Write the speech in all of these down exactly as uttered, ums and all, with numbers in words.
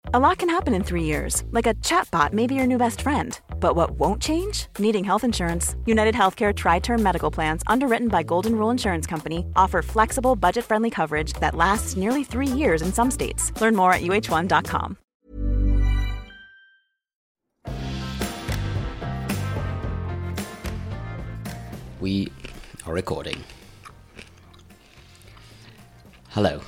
A lot can happen in three years, like a chatbot may be your new best friend. But what won't change? Needing health insurance. United Healthcare Tri-Term Medical Plans, underwritten by Golden Rule Insurance Company, offer flexible, budget-friendly coverage that lasts nearly three years in some states. Learn more at U H one dot com. We are recording. Hello.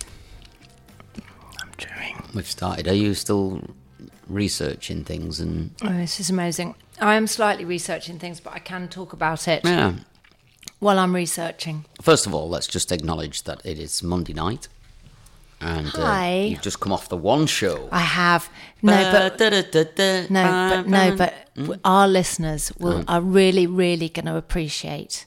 I'm doing. We've started. Are you still researching things? And Oh, this is amazing. I am slightly researching things, but I can talk about it yeah. while I'm researching. First of all, let's just acknowledge that it is Monday night, and Hi. Uh, you've just come off the One Show. I have no, but no, but no, but Mm. our listeners will are really, really going to appreciate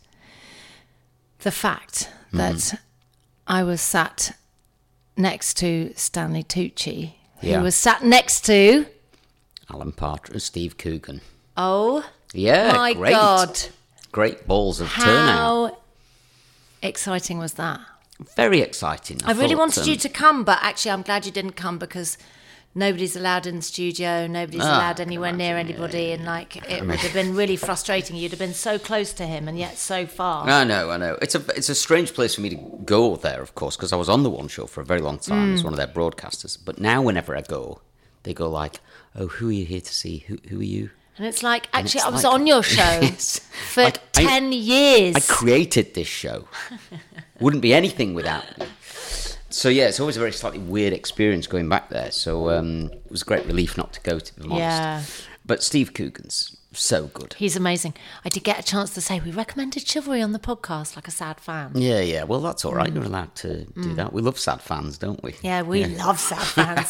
the fact that Mm. I was sat next to Stanley Tucci, who Yeah. was sat next to Alan Partridge, Steve Coogan. oh Yeah, my great. God, Great balls of turnout. how exciting was that? Very exciting. I, really thought, wanted um, you to come, but actually I'm glad you didn't come because nobody's allowed in the studio, nobody's Ah, allowed I anywhere can near imagine, anybody, and like it would have been really frustrating. You'd have been so close to him and yet so far. I know, I know. It's a it's a strange place for me to go there, of course, because I was on the One Show for a very long time as one of their broadcasters. But now, whenever I go, they go like, "Oh, who are you here to see? Who who are you?" And it's like, And actually, it's I was like- on your show Yes. for Like, I- ten years. I created this show. Wouldn't be anything without me. So yeah, it's always a very slightly weird experience going back there. So um, it was a great relief not to go, to be honest. Yeah. But Steve Coogan's so good. He's amazing. I did get a chance to say we recommended Chivalry on the podcast, like a sad fan. Yeah, yeah. Well, that's all right. You're allowed to do that. We love sad fans, don't we? Yeah, we love sad fans.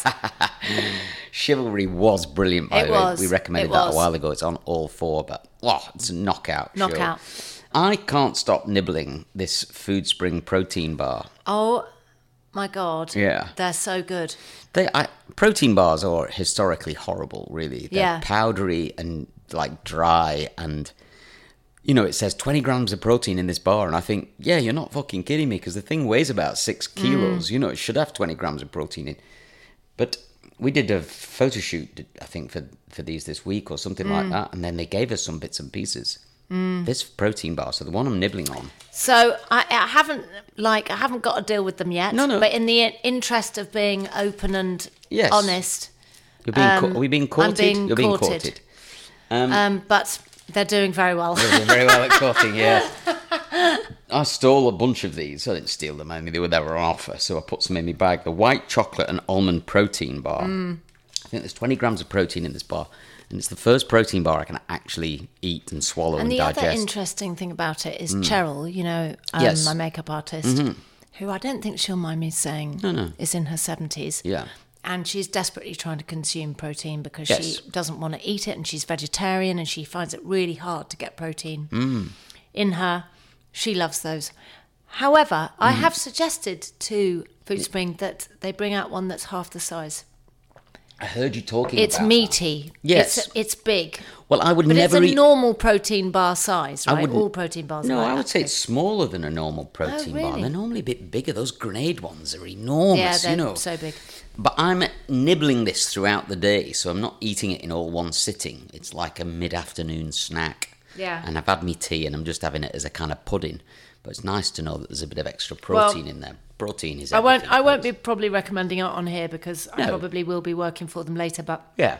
Chivalry was brilliant, by It the way. was. We recommended It that was. a while ago. It's on all four, but oh, it's a knockout. show. Knockout. I can't stop nibbling this Food Spring protein bar. Oh my God. Yeah. They're so good. They I, protein bars are historically horrible, really. They're Yeah. powdery and like dry, and you know it says twenty grams of protein in this bar, and I think, yeah, you're not fucking kidding me, because the thing weighs about six kilos. You know, it should have twenty grams of protein in. But we did a photo shoot, I think, for for these this week or something like that, and then they gave us some bits and pieces. This protein bar, so the one I'm nibbling on. So I, I haven't like I haven't got to deal with them yet. No, no. But in the interest of being open and Yes. honest, You're being Um, ca- are we being I'm courted? being You're being courted. courted. um, but they're doing very well. They're doing very well at courting, yeah. I stole a bunch of these. I didn't steal them. I mean, they were, they were on offer, so I put some in my bag. The white chocolate and almond protein bar. Mm. I think there's twenty grams of protein in this bar, and it's the first protein bar I can actually eat and swallow and, And the digest. other interesting thing about it is Cheryl, you know, um, Yes. my makeup artist, who I don't think she'll mind me saying No, no. is in her seventies. Yeah. And she's desperately trying to consume protein because Yes. she doesn't want to eat it, and she's vegetarian, and she finds it really hard to get protein Mm. in her. She loves those. However, I Mm. have suggested to Food Spring that they bring out one that's half the size. I heard you talking It's about that. meaty. Yes. It's, it's big. Well, I would But never it's a eat... normal protein bar size, I right? wouldn't- All protein bars No, are like I would that say big. it's smaller than a normal protein bar. really? They're normally a bit bigger. Those grenade ones are enormous, Yeah, they're you know. so big. But I'm nibbling this throughout the day, so I'm not eating it in all one sitting. It's like a mid-afternoon snack. Yeah. And I've had me tea, and I'm just having it as a kind of pudding. But it's nice to know that there's a bit of extra protein Well, in there. Protein is I won't. everything, I won't be folks. probably recommending it on here because I No. probably will be working for them later. But Yeah.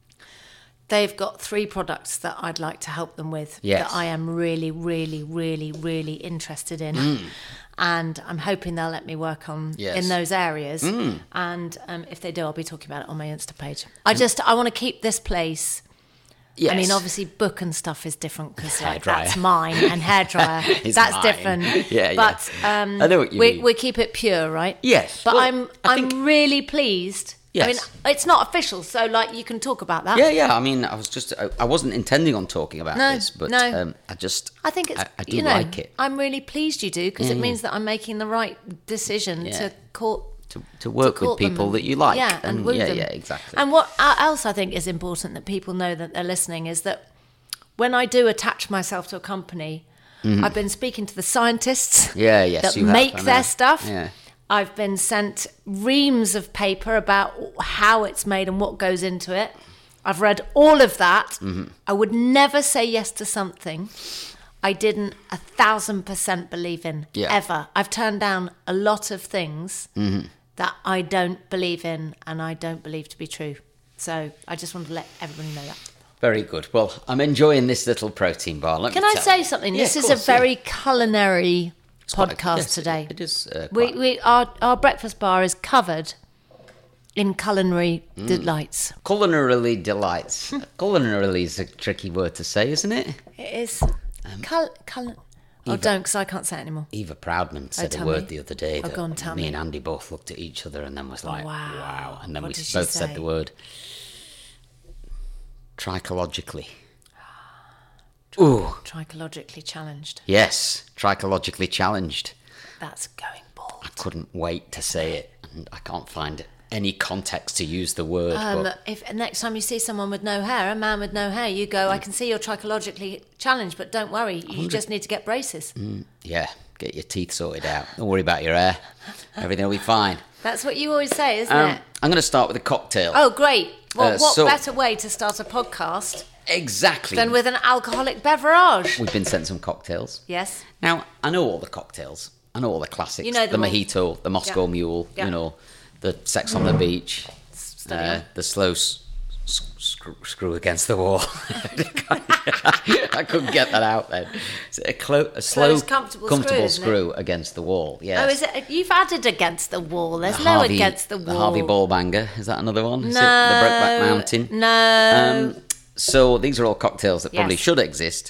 they've got three products that I'd like to help them with Yes. that I am really, really, really, really interested in, and I'm hoping they'll let me work on Yes. in those areas. And um, if they do, I'll be talking about it on my Insta page. I just I want to keep this place. Yes. I mean, obviously, book and stuff is different because like, Hairdryer. that's mine, and hairdryer It's that's mine. different. Yeah, yeah. But um, I know what you we, mean. we keep it pure, right? Yes. But Well, I'm I I'm think- really pleased. I mean, Yes. it's not official, so like you can talk about that. Yeah, yeah. I mean, I was just, I, I wasn't intending on talking about No, this, but no. um, I just, I think it's I, I do you know, like it I'm really pleased you do because it means that I'm making the right decision Yeah. to court to, to work to with court them people and- that you like. Yeah, and, and woo yeah, them. yeah, exactly. And what else I think is important that people know that they're listening is that when I do attach myself to a company, I've been speaking to the scientists Mm-hmm. Yeah, yes, that you have, make I know. their stuff. Yeah. I've been sent reams of paper about how it's made and what goes into it. I've read all of that. Mm-hmm. I would never say yes to something I didn't a thousand percent believe in, yeah. ever. I've turned down a lot of things mm-hmm. that I don't believe in and I don't believe to be true. So I just want to let everybody know that. Very good. Well, I'm enjoying this little protein bar. Let Can me I tell say you. something? Yeah, this is course, a very yeah. culinary It's podcast quite, yes, today. It, it is. Uh, we, quite. we, our, our breakfast bar is covered in culinary mm. delights. Culinarily delights. Culinarily is a tricky word to say, isn't it? It is. Um, Cul- cul- oh, don't, because I can't say it anymore. Eva Proudman said oh, a word me. the other day oh, that go on, tell me, me and Andy both looked at each other and then was like, oh, wow. wow. And then what we did both she said say? the word trichologically. Ooh. Trichologically challenged. Yes, trichologically challenged. That's going bald. I couldn't wait to say it, and I can't find any context to use the word. Um, but if next time you see someone with no hair, a man with no hair, you go, I can see you're trichologically challenged, but don't worry, you just need to get braces. Mm, yeah, get your teeth sorted out. Don't worry about your hair. Everything will be fine. That's what you always say, isn't um, it? I'm going to start with a cocktail. Oh, great. Well, Uh, what so- better way to start a podcast Exactly. than with an alcoholic beverage? We've been sent some cocktails. Yes. Now, I know all the cocktails. I know all the classics. You know the them all. mojito, the Moscow Yeah. Mule, Yeah. you know, the Sex on the Beach, Study uh, on. the slow s- s- screw, screw against the wall. I couldn't get that out then. Is it a, clo- a slow, Close, comfortable screw, isn't it? screw against the wall? Yes. Oh, is it? You've added against the wall. There's The no Harvey- against the wall. The Harvey Ballbanger. Is that another one? Is No. it the Brokeback Mountain? No. Um, so these are all cocktails that probably Yes. should exist.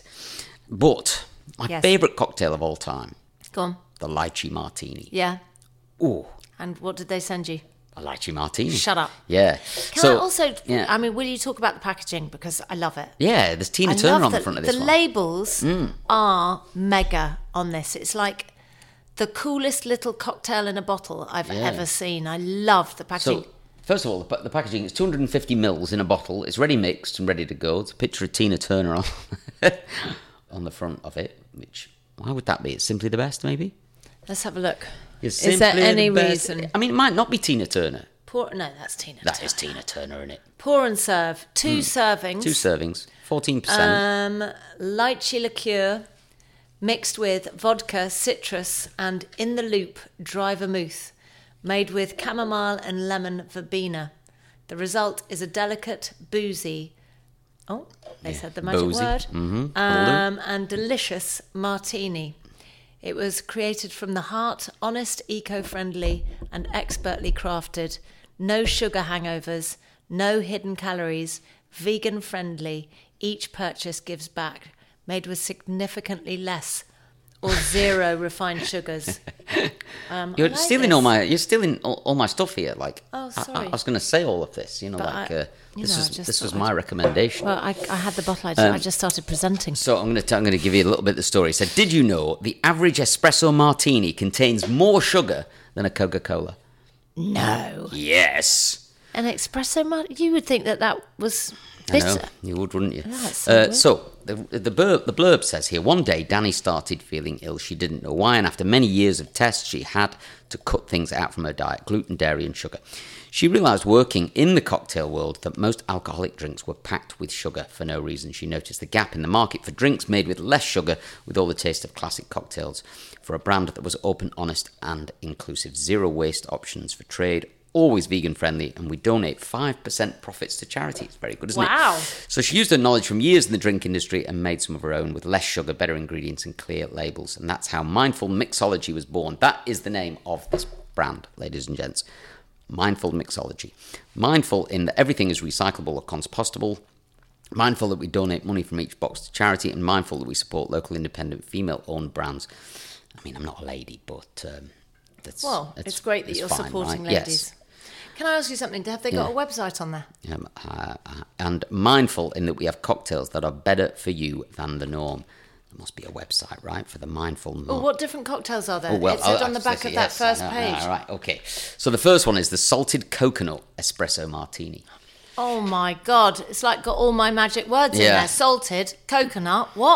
But my Yes. favourite cocktail of all time, Go on. the lychee martini. Yeah. Ooh, And what did they send you? a lychee martini. Shut up. Yeah. Can so, I also, yeah. I mean, will you talk about the packaging? Because I love it. Yeah, there's Tina I Turner love on the that front of this the one. labels are mega on this. It's like the coolest little cocktail in a bottle I've Yeah. ever seen. I love the packaging. So, first of all, the, the packaging is two hundred fifty mils in a bottle. It's ready mixed and ready to go. It's a picture of Tina Turner on, on the front of it, which, why would that be? It's simply the best, maybe? Let's have a look. It's Is there simply any the best. reason? I mean, it might not be Tina Turner. Pour, no, that's Tina. That Turner. is Tina Turner, isn't it? Pour and serve. Two servings. Two servings, fourteen percent. Um, lychee liqueur mixed with vodka, citrus, and in the loop dry vermouth, made with chamomile and lemon verbena. The result is a delicate, boozy. Oh, they Yeah, said the magic boozy. word. Mhm. Um, and delicious martini. It was created from the heart, honest, eco-friendly, and expertly crafted. No sugar hangovers, no hidden calories, vegan friendly. Each purchase gives back, made with significantly less or zero refined sugars. Um, You're I like stealing this. all my. You're stealing all, all my stuff here. Like, Oh, I- I, sorry. I was going to say all of this. You know, But like I- uh, you this know, I was just this was thought my I'd- recommendation. Well, I, I had the bottle. I just, I just started presenting. So I'm going to I'm going to give you a little bit of the story. So, did you know the average espresso martini contains more sugar than a Coca-Cola? No. Yes. An espresso martini? You would think that that was I know, bitter. you would, wouldn't you? that's so uh, weird. so the the blurb, the blurb says here, one day Danny started feeling ill. She didn't know why, and after many years of tests, she had to cut things out from her diet: gluten, dairy, and sugar. She realised, working in the cocktail world, that most alcoholic drinks were packed with sugar for no reason. She noticed the gap in the market for drinks made with less sugar, with all the taste of classic cocktails, for a brand that was open, honest, and inclusive. Zero waste options for trade. Always vegan friendly, and we donate five percent profits to charity. It's very good, isn't Wow. it? So she used her knowledge from years in the drink industry and made some of her own with less sugar, better ingredients, and clear labels. And that's how Mindful Mixology was born. That is the name of this brand, ladies and gents. Mindful Mixology. Mindful in that everything is recyclable or compostable. Mindful that we donate money from each box to charity, and mindful that we support local independent female-owned brands. I mean, I'm not a lady, but um, that's Well, it's, great that it's you're fine, supporting right? ladies. Yes. Can I ask you something? Have they got Yeah. a website on there? Um, uh, uh, and mindful in that we have cocktails that are better for you than the norm. There must be a website, right, for the mindful norm. Well, what different cocktails are there? Oh, well, it said oh, on the I back see, of that yes, first I know, page. All right, okay. So the first one is the salted coconut espresso martini. Oh my God. It's like got all my magic words in Yeah. there. Salted, coconut, what?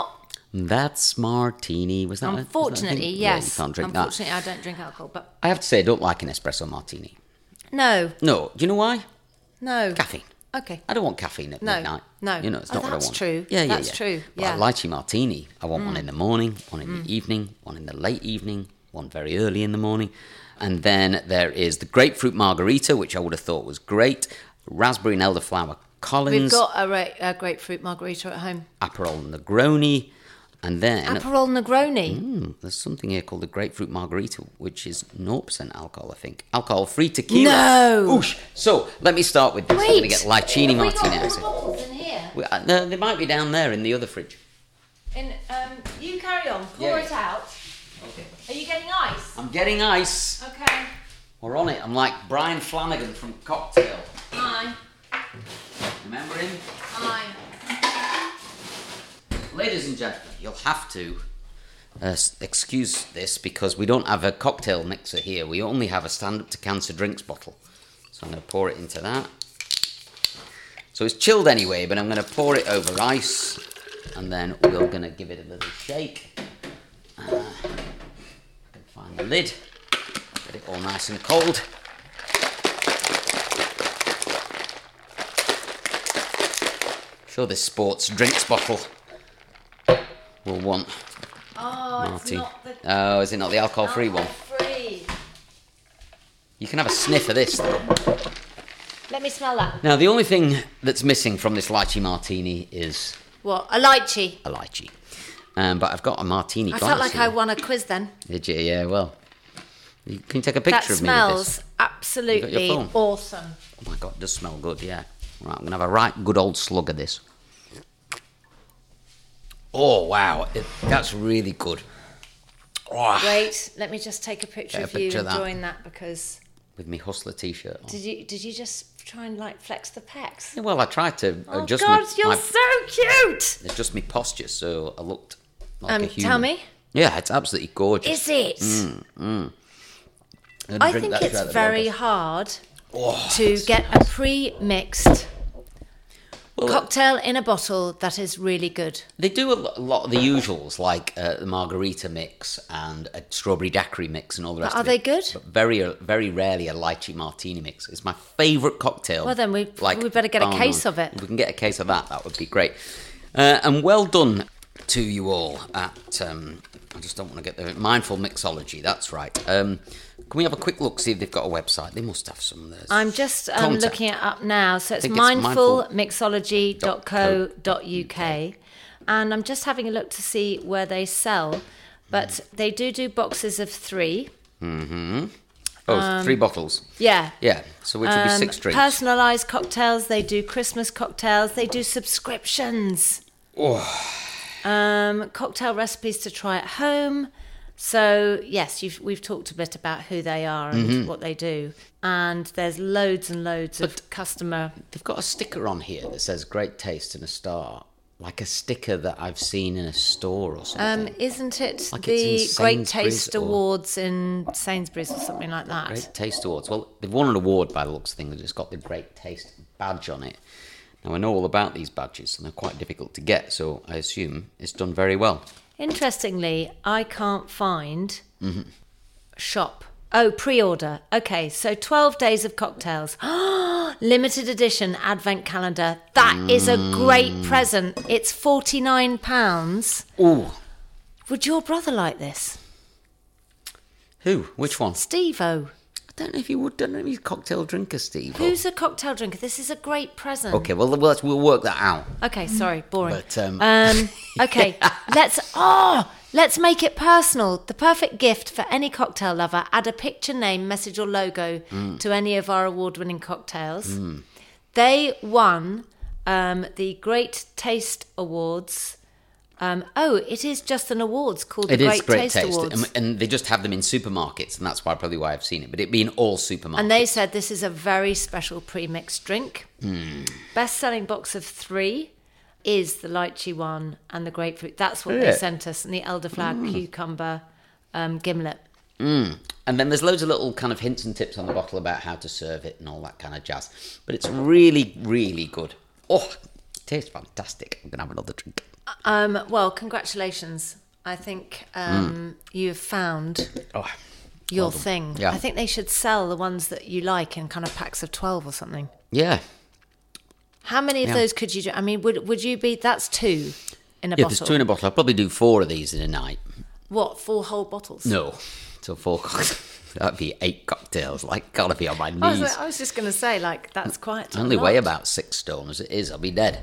That's martini. Was that? Unfortunately, was that yes. Yeah, you can't drink Unfortunately, that. I don't drink alcohol, but I have to say, I don't like an espresso martini. no, No. Do you know why? no Caffeine. Okay. I don't want caffeine at No, midnight. no. You know, it's Oh, not what I that's want. true. Yeah, yeah, That's yeah. true, But yeah. a lychee martini, I want one in the morning, one in the evening, one in the late evening, one very early in the morning. And then there is the grapefruit margarita, which I would have thought was great. Raspberry and elderflower Collins. We've got a, ra- a grapefruit margarita at home. Aperol Negroni. And then Aperol Negroni. mm, there's something here called the grapefruit margarita, which is zero percent alcohol, I think. Alcohol-free tequila. No! Oosh. So, let me start with this. I'm going to get Lychini Have we got Martini. all the bottles in here? We- uh, no, they might be down there in the other fridge. In, um, you carry on. Pour Yeah. it out. Okay. Are you getting ice? I'm getting ice. Okay. We're on it. I'm like Brian Flanagan from Cocktail. Aye. Remember him? Aye. Ladies and gentlemen, you'll have to uh, s- excuse this because we don't have a cocktail mixer here. We only have a stand-up to cancer drinks bottle. So I'm going to pour it into that. So it's chilled anyway, but I'm going to pour it over ice. And then we're going to give it a little shake. Uh, I can find the lid. Get it all nice and cold. Sure, this sports drinks bottle will want Oh, it's Marty. not the Oh, is it not the alcohol-free one? free. You can have a sniff of this, though. Let me smell that. Now, the only thing that's missing from this lychee martini is What? A lychee. a lychee. Um, but I've got a martini I glass felt like here. I won a quiz then. Did you? Yeah, well. You, can you take a That picture of me with smells this? absolutely phone? awesome. Oh, my God, it does smell good, yeah. Right, I'm going to have a right good old slug of this. Oh, wow. It, that's really good. Oh, Wait, let me just take a picture Get a of picture you of that. enjoying that because with me hustler t-shirt on. did you did you just try and like flex the pecs? Yeah, well, I tried to Oh adjust God, me, you're my, so cute. adjust my posture so I looked like Um, a human. tell me, Yeah, it's absolutely gorgeous. is it? Mm, mm. I'm gonna I drink think that it's straight out the very bottle. hard Oh, to that's get a pre-mixed well, cocktail in a bottle that is really good. They do a lo- a lot of the usuals, like uh, the margarita mix and a strawberry daiquiri mix and all the rest But are of it. they good? But very, uh, very rarely a lychee martini mix. It's my favourite cocktail. Well, then we- like, we better get a bar case none. of it. If we can get a case of that, that would be great. Uh, and well done to you all at, um, I just don't want to get the Mindful Mixology, that's right. Um, can we have a quick look, see if they've got a website? They must have some. There's I'm just um, contact. looking it up now. So it's think it's mindful mixology dot co dot uk. And I'm just having a look to see where they sell. But they do do boxes of three. Mm-hmm. Oh, three bottles. Yeah. Yeah, so which would be Um, six drinks. Personalised cocktails. They do Christmas cocktails. They do subscriptions. Oh. Um, cocktail recipes to try at home. So yes, you've, we've talked a bit about who they are and Mm-hmm. what they do, and there's loads and loads of customer. They've got a sticker on here that says "Great Taste" and a star, like a sticker that I've seen in a store or Um, something. isn't it Like it's the in Great Sainsbury's Taste or- Awards in Sainsbury's or something like that? Great Taste Awards. Well, they've won an award by the looks of things. It's got the Great Taste badge on it. Now I know all about these badges, and they're quite difficult to get, so I assume it's done very well. Interestingly, I can't find Mm-hmm. shop. Oh, pre-order. Okay, so twelve days of cocktails. Limited edition advent calendar. That is a great Mm. present. It's forty-nine pounds. Ooh, Would your brother like this? who? Which one? Steve-O. I don't know if you would. Don't know if he's a cocktail drinker, Steve. Who's a cocktail drinker? This is a great present. Okay, well, well let's, we'll work that out. Okay, sorry, boring. But, um, um, okay, let's oh, let's make it personal. The perfect gift for any cocktail lover. Add a picture, name, message, or logo Mm. to any of our award-winning cocktails. They won um, the Great Taste Awards. Um, oh, it is just an awards called the It is Great, Great Taste, Taste, Awards. and, and they just have them in supermarkets, and that's why probably why I've seen it. But it being all supermarkets, And they said this is a very special pre-mixed drink. Hmm. Best-selling box of three is the lychee one and the grapefruit. That's what Is they it? sent us, and the elderflower cucumber um, gimlet. Mm. And then there's loads of little kind of hints and tips on the bottle about how to serve it and all that kind of jazz. But it's really, really good. Oh, it tastes fantastic. I'm gonna have another drink. Um, well, congratulations. I think um, mm. you've found oh, your well thing. Yeah. I think they should sell the ones that you like in kind of packs of twelve or something. Yeah. How many of yeah. those could you do? I mean, would would you be... That's two in a yeah, bottle. there's two in a bottle. I'll probably do four of these in a night. What, four whole bottles? No. So four... That'd be eight cocktails. Like, gotta be on my knees. I was, I was just going to say, like, that's quite I only lot. weigh about six stone as it is. I'll be dead.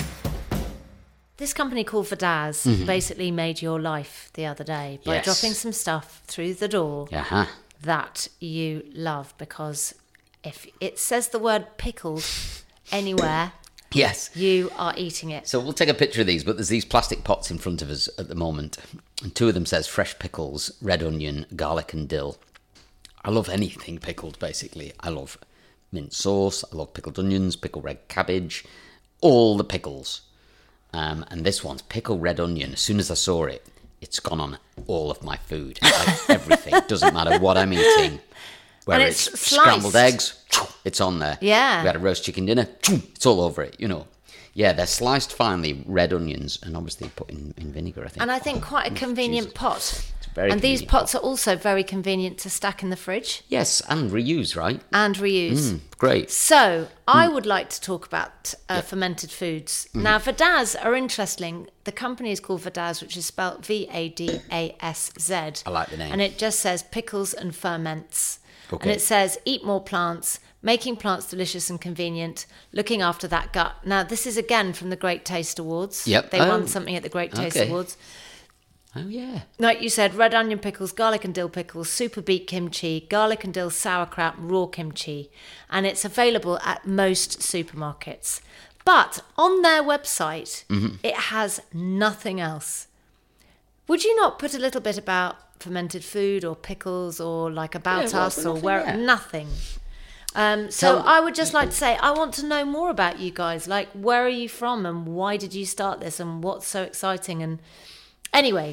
This company called Verdaz mm-hmm. basically made your life the other day by yes. dropping some stuff through the door uh-huh. that you love, because if it says the word pickled anywhere, yes, you are eating it. So we'll take a picture of these, but there's these plastic pots in front of us at the moment, and two of them says fresh pickles, red onion, garlic and dill. I love anything pickled, basically. I love mint sauce, I love pickled onions, pickled red cabbage, all the pickles. Um, and this one's pickled red onion. As soon as I saw it, it's gone on all of my food. Like everything. Doesn't matter what I'm eating. Whether it's, it's sliced. Scrambled eggs, it's on there. Yeah. We had a roast chicken dinner, it's all over it, you know. Yeah, they're sliced finely, red onions, and obviously put in, in vinegar, I think. And I think quite a convenient Jesus. pot. Very and these convenient pots pot. are also very convenient to stack in the fridge. Yes, and reuse, right? And reuse. Mm, great. So, I would like to talk about uh, yep. fermented foods. Mm-hmm. Now, Verdaz are interesting. The company is called Verdaz, which is spelled V A D A S Z. I like the name. And it just says pickles and ferments. Okay. And it says eat more plants, making plants delicious and convenient, looking after that gut. Now, this is again from the Great Taste Awards. Yep. They oh. won something at the Great Taste okay. Awards. Oh, yeah. Like you said, red onion pickles, garlic and dill pickles, super beet kimchi, garlic and dill sauerkraut, raw kimchi. And it's available at most supermarkets. But on their website, mm-hmm. it has nothing else. Would you not put a little bit about fermented food or pickles or like about yeah, us or nothing, where... Yeah. Nothing. Um, so Tell- I would just like to say, I want to know more about you guys. Like, where are you from and why did you start this and what's so exciting? And anyway,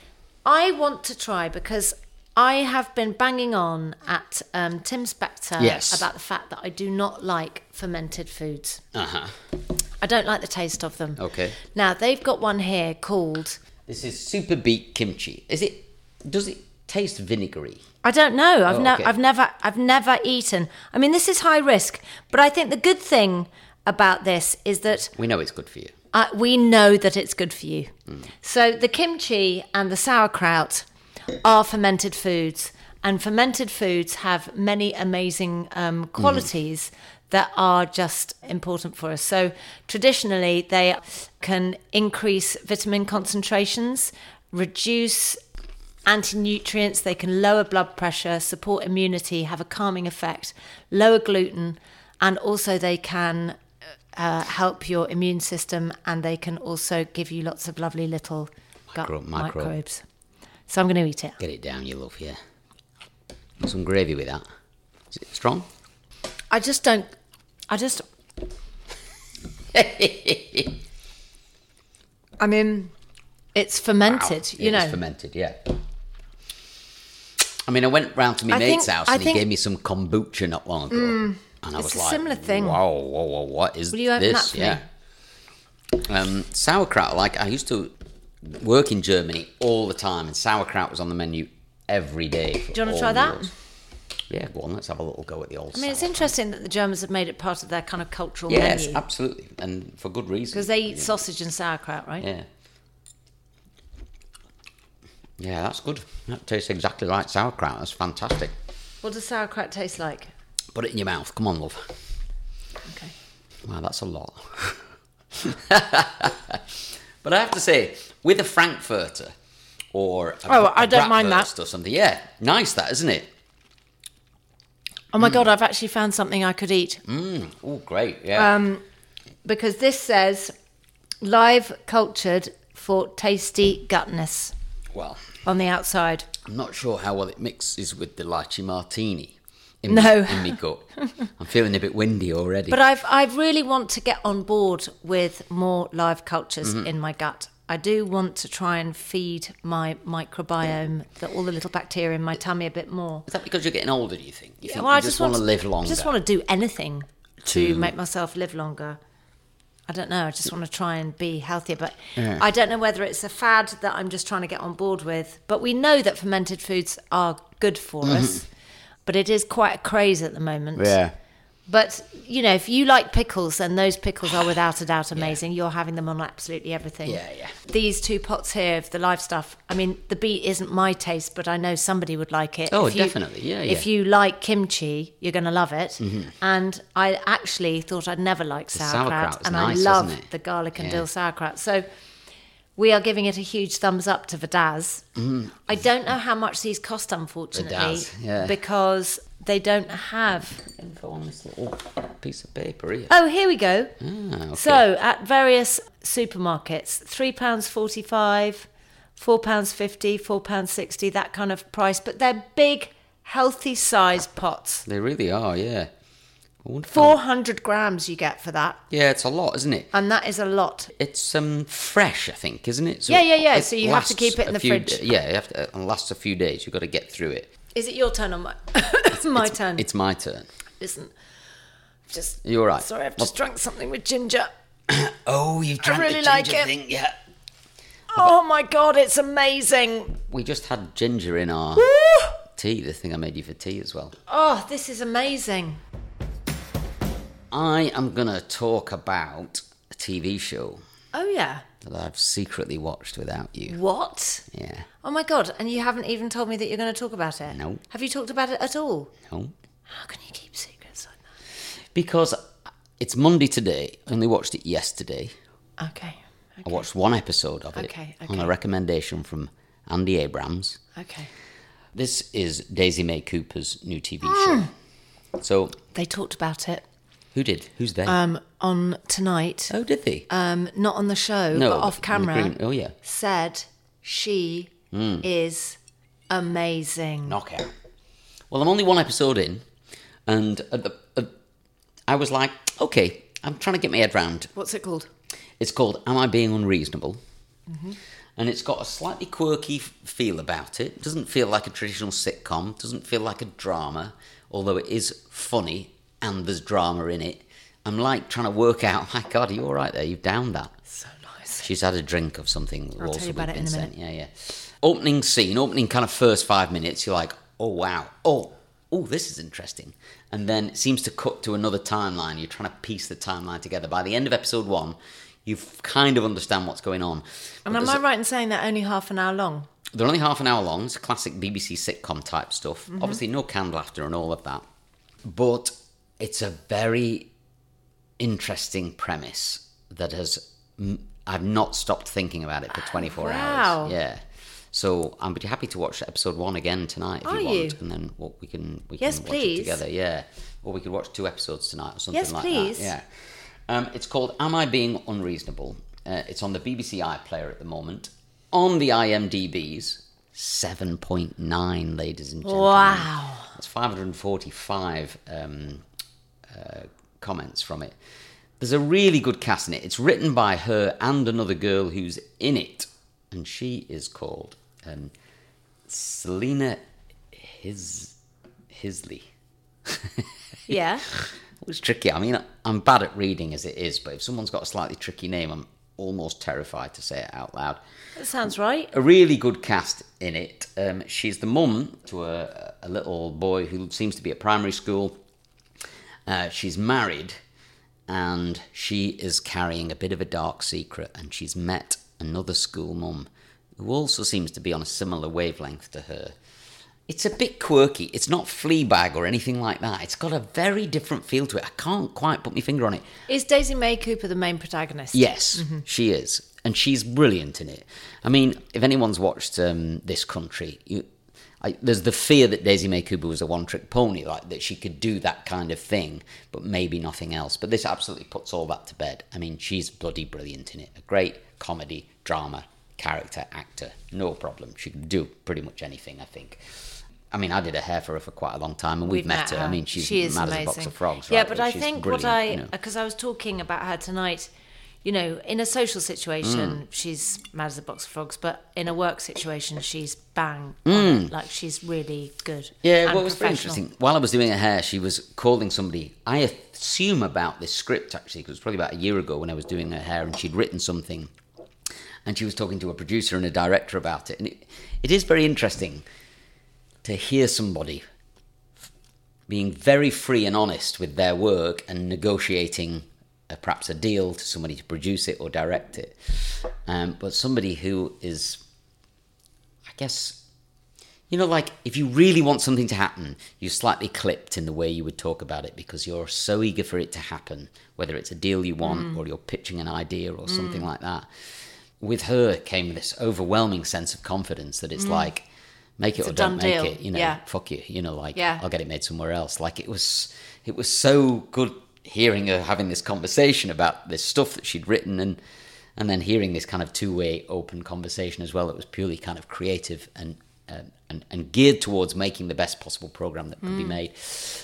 I want to try because I have been banging on at um, Tim Spector yes. about the fact that I do not like fermented foods. Uh-huh. I don't like the taste of them. Okay. Now, they've got one here called... This is super beet kimchi. Is it... Does it taste vinegary? I don't know. I've, Oh, no, okay. I've never I've never eaten. I mean, this is high risk, but I think the good thing about this is that We know it's good for you. uh, we know that it's good for you. Mm. So the kimchi and the sauerkraut are fermented foods, and fermented foods have many amazing um, qualities mm. that are just important for us. So traditionally, they can increase vitamin concentrations, reduce anti-nutrients, they can lower blood pressure, support immunity, have a calming effect, lower gluten, and also they can uh, help your immune system, and they can also give you lots of lovely little Micro- gut micro. microbes. So I'm going to eat it. Get it down, you love, yeah. Some gravy with that. Is it strong? I just don't... I just... I mean, it's fermented, Wow. you It know. is fermented, yeah. I mean, I went round to my I mate's think- house I and he think- gave me some kombucha not long ago. and I it's was a like, similar thing. Whoa, whoa, whoa, what is Will you open this? that for yeah. Um, sauerkraut, like I used to work in Germany all the time, and sauerkraut was on the menu every day. For Do you want to all try that? meals. Yeah, go on, let's have a little go at the old I mean, it's sauerkraut. interesting that the Germans have made it part of their kind of cultural Yes, menu. absolutely, and for good reason. Because they eat Yeah. sausage and sauerkraut, right? Yeah. Yeah, that's good. That tastes exactly like sauerkraut. That's fantastic. What does sauerkraut taste like? Put it in your mouth. Come on, love. Okay. Wow, that's a lot. But I have to say, with a Frankfurter or a, Oh, a I don't mind that. bratwurst or something, yeah, nice that, isn't it? Oh my God, I've actually found something I could eat. Mm. Oh, great, yeah. Um, because this says live cultured for tasty gutness well, on the outside. I'm not sure how well it mixes with the lychee martini in No. me, in me gut. I'm feeling a bit windy already. But I've, I really want to get on board with more live cultures Mm-hmm. in my gut. I do want to try and feed my microbiome, the, all the little bacteria in my tummy a bit more. Is that because you're getting older, do you think? You think Well, you I just, want to live longer? I just want to do anything to, To- make myself live longer. I don't know. I just want to try and be healthier. But Yeah. I don't know whether it's a fad that I'm just trying to get on board with. But we know that fermented foods are good for Mm-hmm. us. But it is quite a craze at the moment. Yeah. But, you know, if you like pickles, then those pickles are without a doubt amazing. You're having them on absolutely everything. Yeah, yeah. These two pots here of the live stuff, I mean, the beet isn't my taste, but I know somebody would like it. Oh, If you- definitely. Yeah, If yeah. you like kimchi, you're going to love it. And I actually thought I'd never like sauerkraut. sauerkraut's and nice, I love isn't it? the garlic and Yeah. dill sauerkraut. So we are giving it a huge thumbs up to Verdaz. I don't know how much these cost, unfortunately, Verdaz, yeah. because they don't have... Info on this little piece of paper here. Oh, here we go. Ah, okay. So, at various supermarkets, three pounds forty-five, four pounds fifty, four pounds sixty, that kind of price. But they're big, healthy sized pots. They really are, yeah. I wonder if four I'm- hundred grams you get for that. Yeah, it's a lot, isn't it? And that is a lot. It's um fresh, I think, isn't it? So Yeah, yeah, yeah. it So you have to lasts keep it in a the few fridge. d- yeah, you have to, it lasts a few days. You've got to get through it. Is it your turn or my, my it's, turn? It's my turn. Listen, just... You're right. Sorry, I've just drunk something with ginger. Oh, you've drank really the like ginger it. thing, yeah. Oh, my God, it's amazing. We just had ginger in our Woo! tea, the thing I made you for tea as well. Oh, this is amazing. I am going to talk about a T V show Oh, yeah. that I've secretly watched without you. What? Yeah. Oh my God, and you haven't even told me that you're going to talk about it? No. Have you talked about it at all? No. How can you keep secrets like Because it's Monday today. I only watched it yesterday. that? Okay. I Okay. watched one episode of it Okay, on okay. a recommendation from Andy Abrams. Okay. This is Daisy May Cooper's new T V Mm. show. So, They talked about it who did? Who's they? um, on Tonight, oh, did they? um, not on the show, no, but off in the camera, green- Oh, yeah. said she is amazing. Knockout. Well, I'm only one episode in, and at the, at, I was like, okay, I'm trying to get my head round. What's it called? It's called Am I Being Unreasonable? Mm-hmm. And it's got a slightly quirky f- feel about it. It doesn't feel like a traditional sitcom. It doesn't feel like a drama, although it is funny and there's drama in it. I'm like trying to work out, my God, are you all right there? You've downed that. So nice. She's had a drink of something. I'll tell you about it in a minute. Yeah, yeah. Opening scene, opening kind of first five minutes, you're like, oh, wow. Oh, oh, this is interesting. And then it seems to cut to another timeline. You're trying to piece the timeline together. By the end of episode one, you kind of understand what's going on. And But am there's I right in saying they're only half an hour long? They're only half an hour long. It's classic B B C sitcom type stuff. Mm-hmm. Obviously, no canned laughter and all of that. But it's a very interesting premise that has... I've not stopped thinking about it for twenty-four wow. hours. Yeah. So I'm pretty happy to watch episode one again tonight if Are you want. you? And then what we can we Yes, can watch please. it together. Yeah. Or we could watch two episodes tonight or something Yes, like please. that. Yeah. Um, it's called Am I Being Unreasonable? Uh, it's on the B B C iPlayer at the moment. On the IMDb's, seven point nine, ladies and gentlemen. Wow. That's five hundred forty-five um, uh, comments from it. There's a really good cast in it. It's written by her and another girl who's in it. And she is called um, Selena His Hisley. Yeah. It was tricky. I mean, I'm bad at reading as it is, but if someone's got a slightly tricky name, I'm almost terrified to say it out loud. That sounds right. A really good cast in it. Um, she's the mum to a, a little boy who seems to be at primary school. Uh, she's married, and she is carrying a bit of a dark secret, and she's met another school mum who also seems to be on a similar wavelength to her. It's a bit quirky. It's not Fleabag or anything like that. It's got a very different feel to it. I can't quite put my finger on it. Is Daisy May Cooper the main protagonist? Yes, she is. And she's brilliant in it. I mean, if anyone's watched um, This Country, you, I, there's the fear that Daisy May Cooper was a one-trick pony, like that she could do that kind of thing, but maybe nothing else. But this absolutely puts all that to bed. I mean, she's bloody brilliant in it. A great comedy, drama, character, actor. No problem. She can do pretty much anything, I think. I mean, I did her hair for her for quite a long time, and we've, We've met, met her. I her. mean, she's She is mad as a amazing. box of frogs, right? Yeah, but I she's think what brilliant, I, you know. because I was talking about her tonight, you know, in a social situation, mm. she's mad as a box of frogs, but in a work situation, she's bang mm. on it. Like, she's really good. Yeah, what well, was very interesting, while I was doing her hair, she was calling somebody, I assume about this script, actually, because it was probably about a year ago when I was doing her hair, and she'd written something, and she was talking to a producer and a director about it. And it, it is very interesting to hear somebody being very free and honest with their work and negotiating uh, perhaps a deal to somebody to produce it or direct it. Um, but somebody who is, I guess, you know, like if you really want something to happen, you're slightly clipped in the way you would talk about it because you're so eager for it to happen, whether it's a deal you want mm. or you're pitching an idea or something mm. like that. With her came this overwhelming sense of confidence that it's mm. like, make it it's or don't make deal. it, you know, yeah. fuck you, you know, like, yeah. I'll get it made somewhere else. Like, it was, it was so good hearing her having this conversation about this stuff that she'd written and and then hearing this kind of two-way open conversation as well. It was purely kind of creative and uh, and, and geared towards making the best possible program that could mm. be made.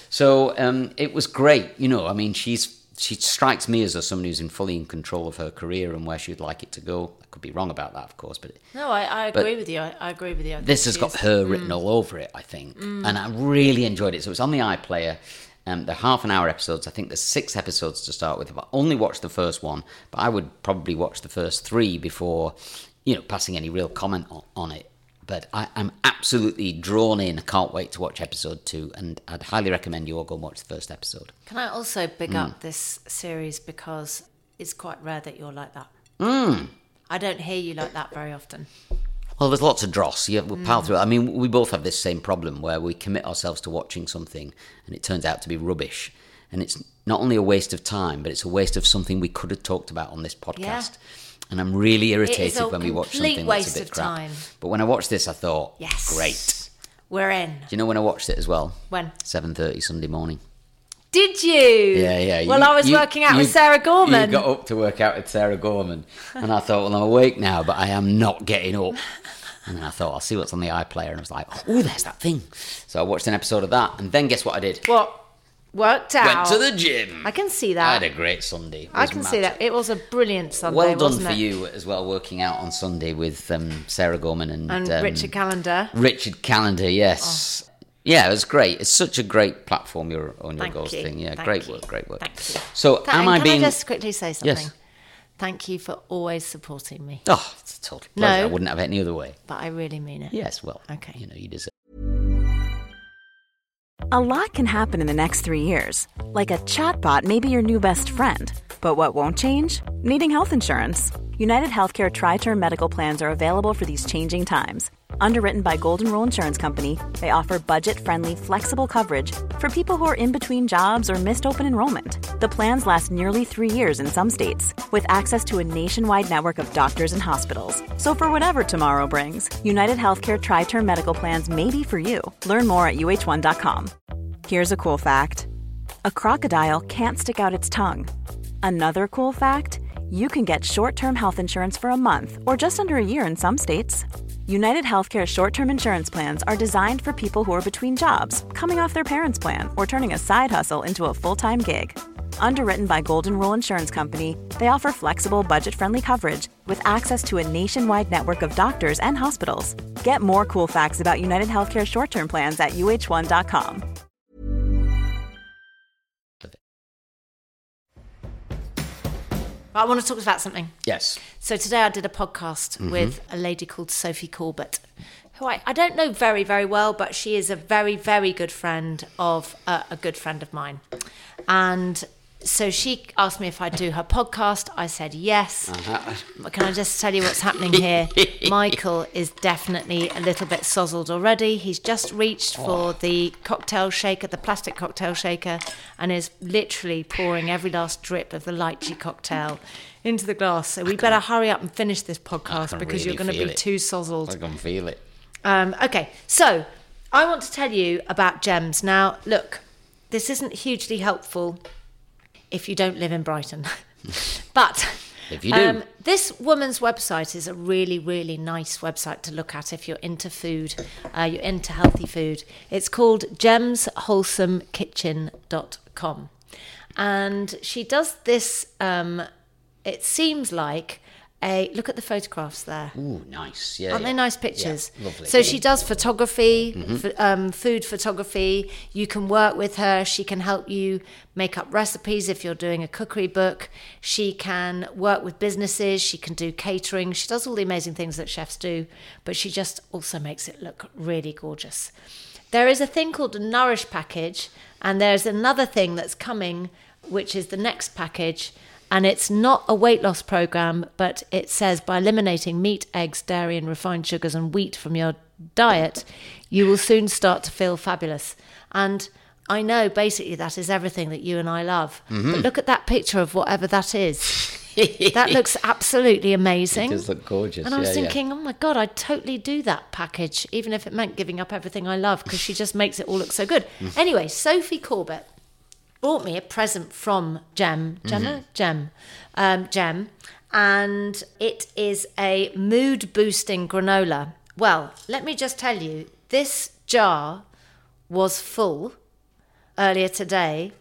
So um, it was great, you know, I mean, she's she strikes me as a, someone who's in fully in control of her career and where she'd like it to go. I could be wrong about that, of course, but no, I, I agree with you. I, I agree with you. I this has got is. her written mm. all over it, I think, mm. and I really enjoyed it. So it's on the iPlayer. Um, they're half an hour episodes. I think there's six episodes to start with. I've only watched the first one, but I would probably watch the first three before, you know, passing any real comment on, on it. But I, I'm absolutely drawn in. I can't wait to watch episode two, and I'd highly recommend you all go and watch the first episode. Can I also big mm. up this series because it's quite rare that you're like that. Mm. I don't hear you like that very often. Well, there's lots of dross. Yeah, we'll pal through it. I mean, we both have this same problem where we commit ourselves to watching something and it turns out to be rubbish. And it's not only a waste of time, but it's a waste of something we could have talked about on this podcast. Yeah. And I'm really irritated when we watch something that's a bit crap. Time. But when I watched this, I thought, yes, great. We're in. Do you know when I watched it as well? When? seven thirty Sunday morning. Did you? Yeah, yeah. Well, you, I was you, working out you, with Sarah Gorman. You got up to work out with Sarah Gorman. And I thought, well, I'm awake now, but I am not getting up. And then I thought, I'll see what's on the iPlayer. And I was like, oh, there's that thing. So I watched an episode of that. And then guess what I did? What? Worked out. Went to the gym. I can see that. I had a great Sunday. I can magic. see that. It was a brilliant Sunday, Well done wasn't for it? you as well, working out on Sunday with um, Sarah Gorman and... And um, Richard Callender. Richard Callender, yes. Oh. Yeah, it was great. It's such a great platform, your Own Your Thank Goals you. thing. Yeah, Thank great you. work, great work. Thank you. So, Can, am I can being... Can I just quickly say something? Yes. Thank you for always supporting me. Oh, it's a total pleasure. No, I wouldn't have it any other way. But I really mean it. Yes, well, okay. You know, you deserve. A lot can happen in the next three years. Like a chatbot may be your new best friend. But what won't change? Needing health insurance. United Healthcare Tri-Term Medical Plans are available for these changing times. Underwritten by Golden Rule Insurance Company, they offer budget-friendly, flexible coverage for people who are in between jobs or missed open enrollment. The plans last nearly three years in some states, with access to a nationwide network of doctors and hospitals. So for whatever tomorrow brings, United Healthcare Tri-Term Medical Plans may be for you. Learn more at U H one dot com. Here's a cool fact. A crocodile can't stick out its tongue. Another cool fact, you can get short-term health insurance for a month or just under a year in some states. United Healthcare short-term insurance plans are designed for people who are between jobs, coming off their parents' plan, or turning a side hustle into a full-time gig. Underwritten by Golden Rule Insurance Company, they offer flexible, budget-friendly coverage with access to a nationwide network of doctors and hospitals. Get more cool facts about United Healthcare short-term plans at U H one dot com. I want to talk about something. Yes. So today I did a podcast mm-hmm. with a lady called Sophie Corbett, who I, I don't know very, very well, but she is a very, very good friend of uh, a good friend of mine. And so she asked me if I'd do her podcast. I said yes. Uh-huh. But can I just tell you what's happening here? Michael is definitely a little bit sozzled already. He's just reached oh. for the cocktail shaker, the plastic cocktail shaker, and is literally pouring every last drip of the lychee cocktail into the glass. So we better hurry up and finish this podcast because really you're going to be it. too sozzled. I can feel it. Um, okay, so I want to tell you about GEMS. Now, look, this isn't hugely helpful if you don't live in Brighton. But if you do. Um, this woman's website is a really, really nice website to look at if you're into food, uh, you're into healthy food. It's called gems wholesome kitchen dot com. And she does this, um, it seems like a look at the photographs there. Ooh, nice. Yeah, Aren't yeah. they nice pictures? Yeah, lovely. So she does photography, Mm-hmm. f- um, food photography. You can work with her. She can help you make up recipes if you're doing a cookery book. She can work with businesses. She can do catering. She does all the amazing things that chefs do, but she just also makes it look really gorgeous. There is a thing called a Nourish package, and there's another thing that's coming, which is the next package. And it's not a weight loss program, but it says by eliminating meat, eggs, dairy, and refined sugars and wheat from your diet, you will soon start to feel fabulous. And I know basically that is everything that you and I love. Mm-hmm. But look at that picture of whatever that is. That looks absolutely amazing. It does look gorgeous. And I was yeah, thinking, yeah. oh my God, I'd totally do that package, even if it meant giving up everything I love, because she just makes it all look so good. Mm. Anyway, Sophie Corbett brought me a present from Gem, Gemma? Mm-hmm. Gem, um, Gem, and it is a mood-boosting granola. Well, let me just tell you, this jar was full earlier today,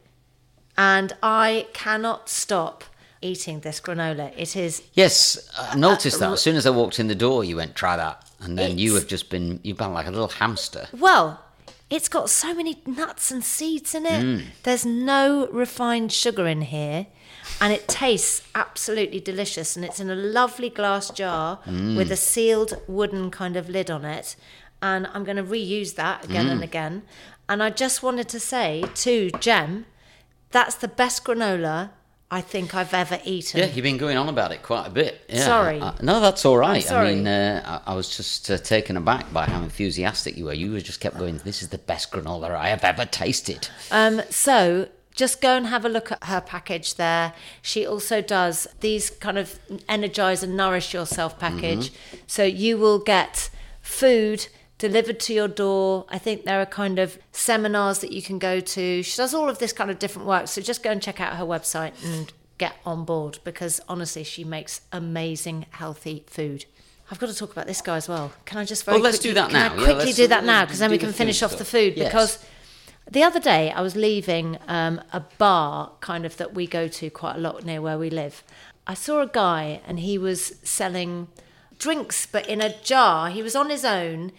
and I cannot stop eating this granola. It is... Yes, I noticed uh, that. As soon as I walked in the door, you went, try that. And then you It's- have just been, you've been like a little hamster. Well, it's got so many nuts and seeds in it. Mm. There's no refined sugar in here. And it tastes absolutely delicious. And it's in a lovely glass jar Mm. with a sealed wooden kind of lid on it. And I'm going to reuse that again Mm. and again. And I just wanted to say to Gem, that's the best granola I think I've ever eaten. Yeah, you've been going on about it quite a bit. Yeah. Sorry. I, I- no, that's all right. I'm sorry. I mean, uh, I, I was just uh, taken aback by how enthusiastic you were. You just kept going, this is the best granola I have ever tasted. Um, so just go and have a look at her package there. She also does these kind of energize and nourish yourself package. Mm-hmm. So you will get food delivered to your door. I think there are kind of seminars that you can go to. She does all of this kind of different work. So just go and check out her website and get on board, because honestly, she makes amazing, healthy food. I've got to talk about this guy as well. Can I just very Well, let's quickly, do that can now. I Yeah, quickly let's- do that now? Because then do we the can food finish off the stuff. food. Yes. Because the other day I was leaving um, a bar kind of that we go to quite a lot near where we live. I saw a guy and he was selling drinks, but in a jar. He was on his own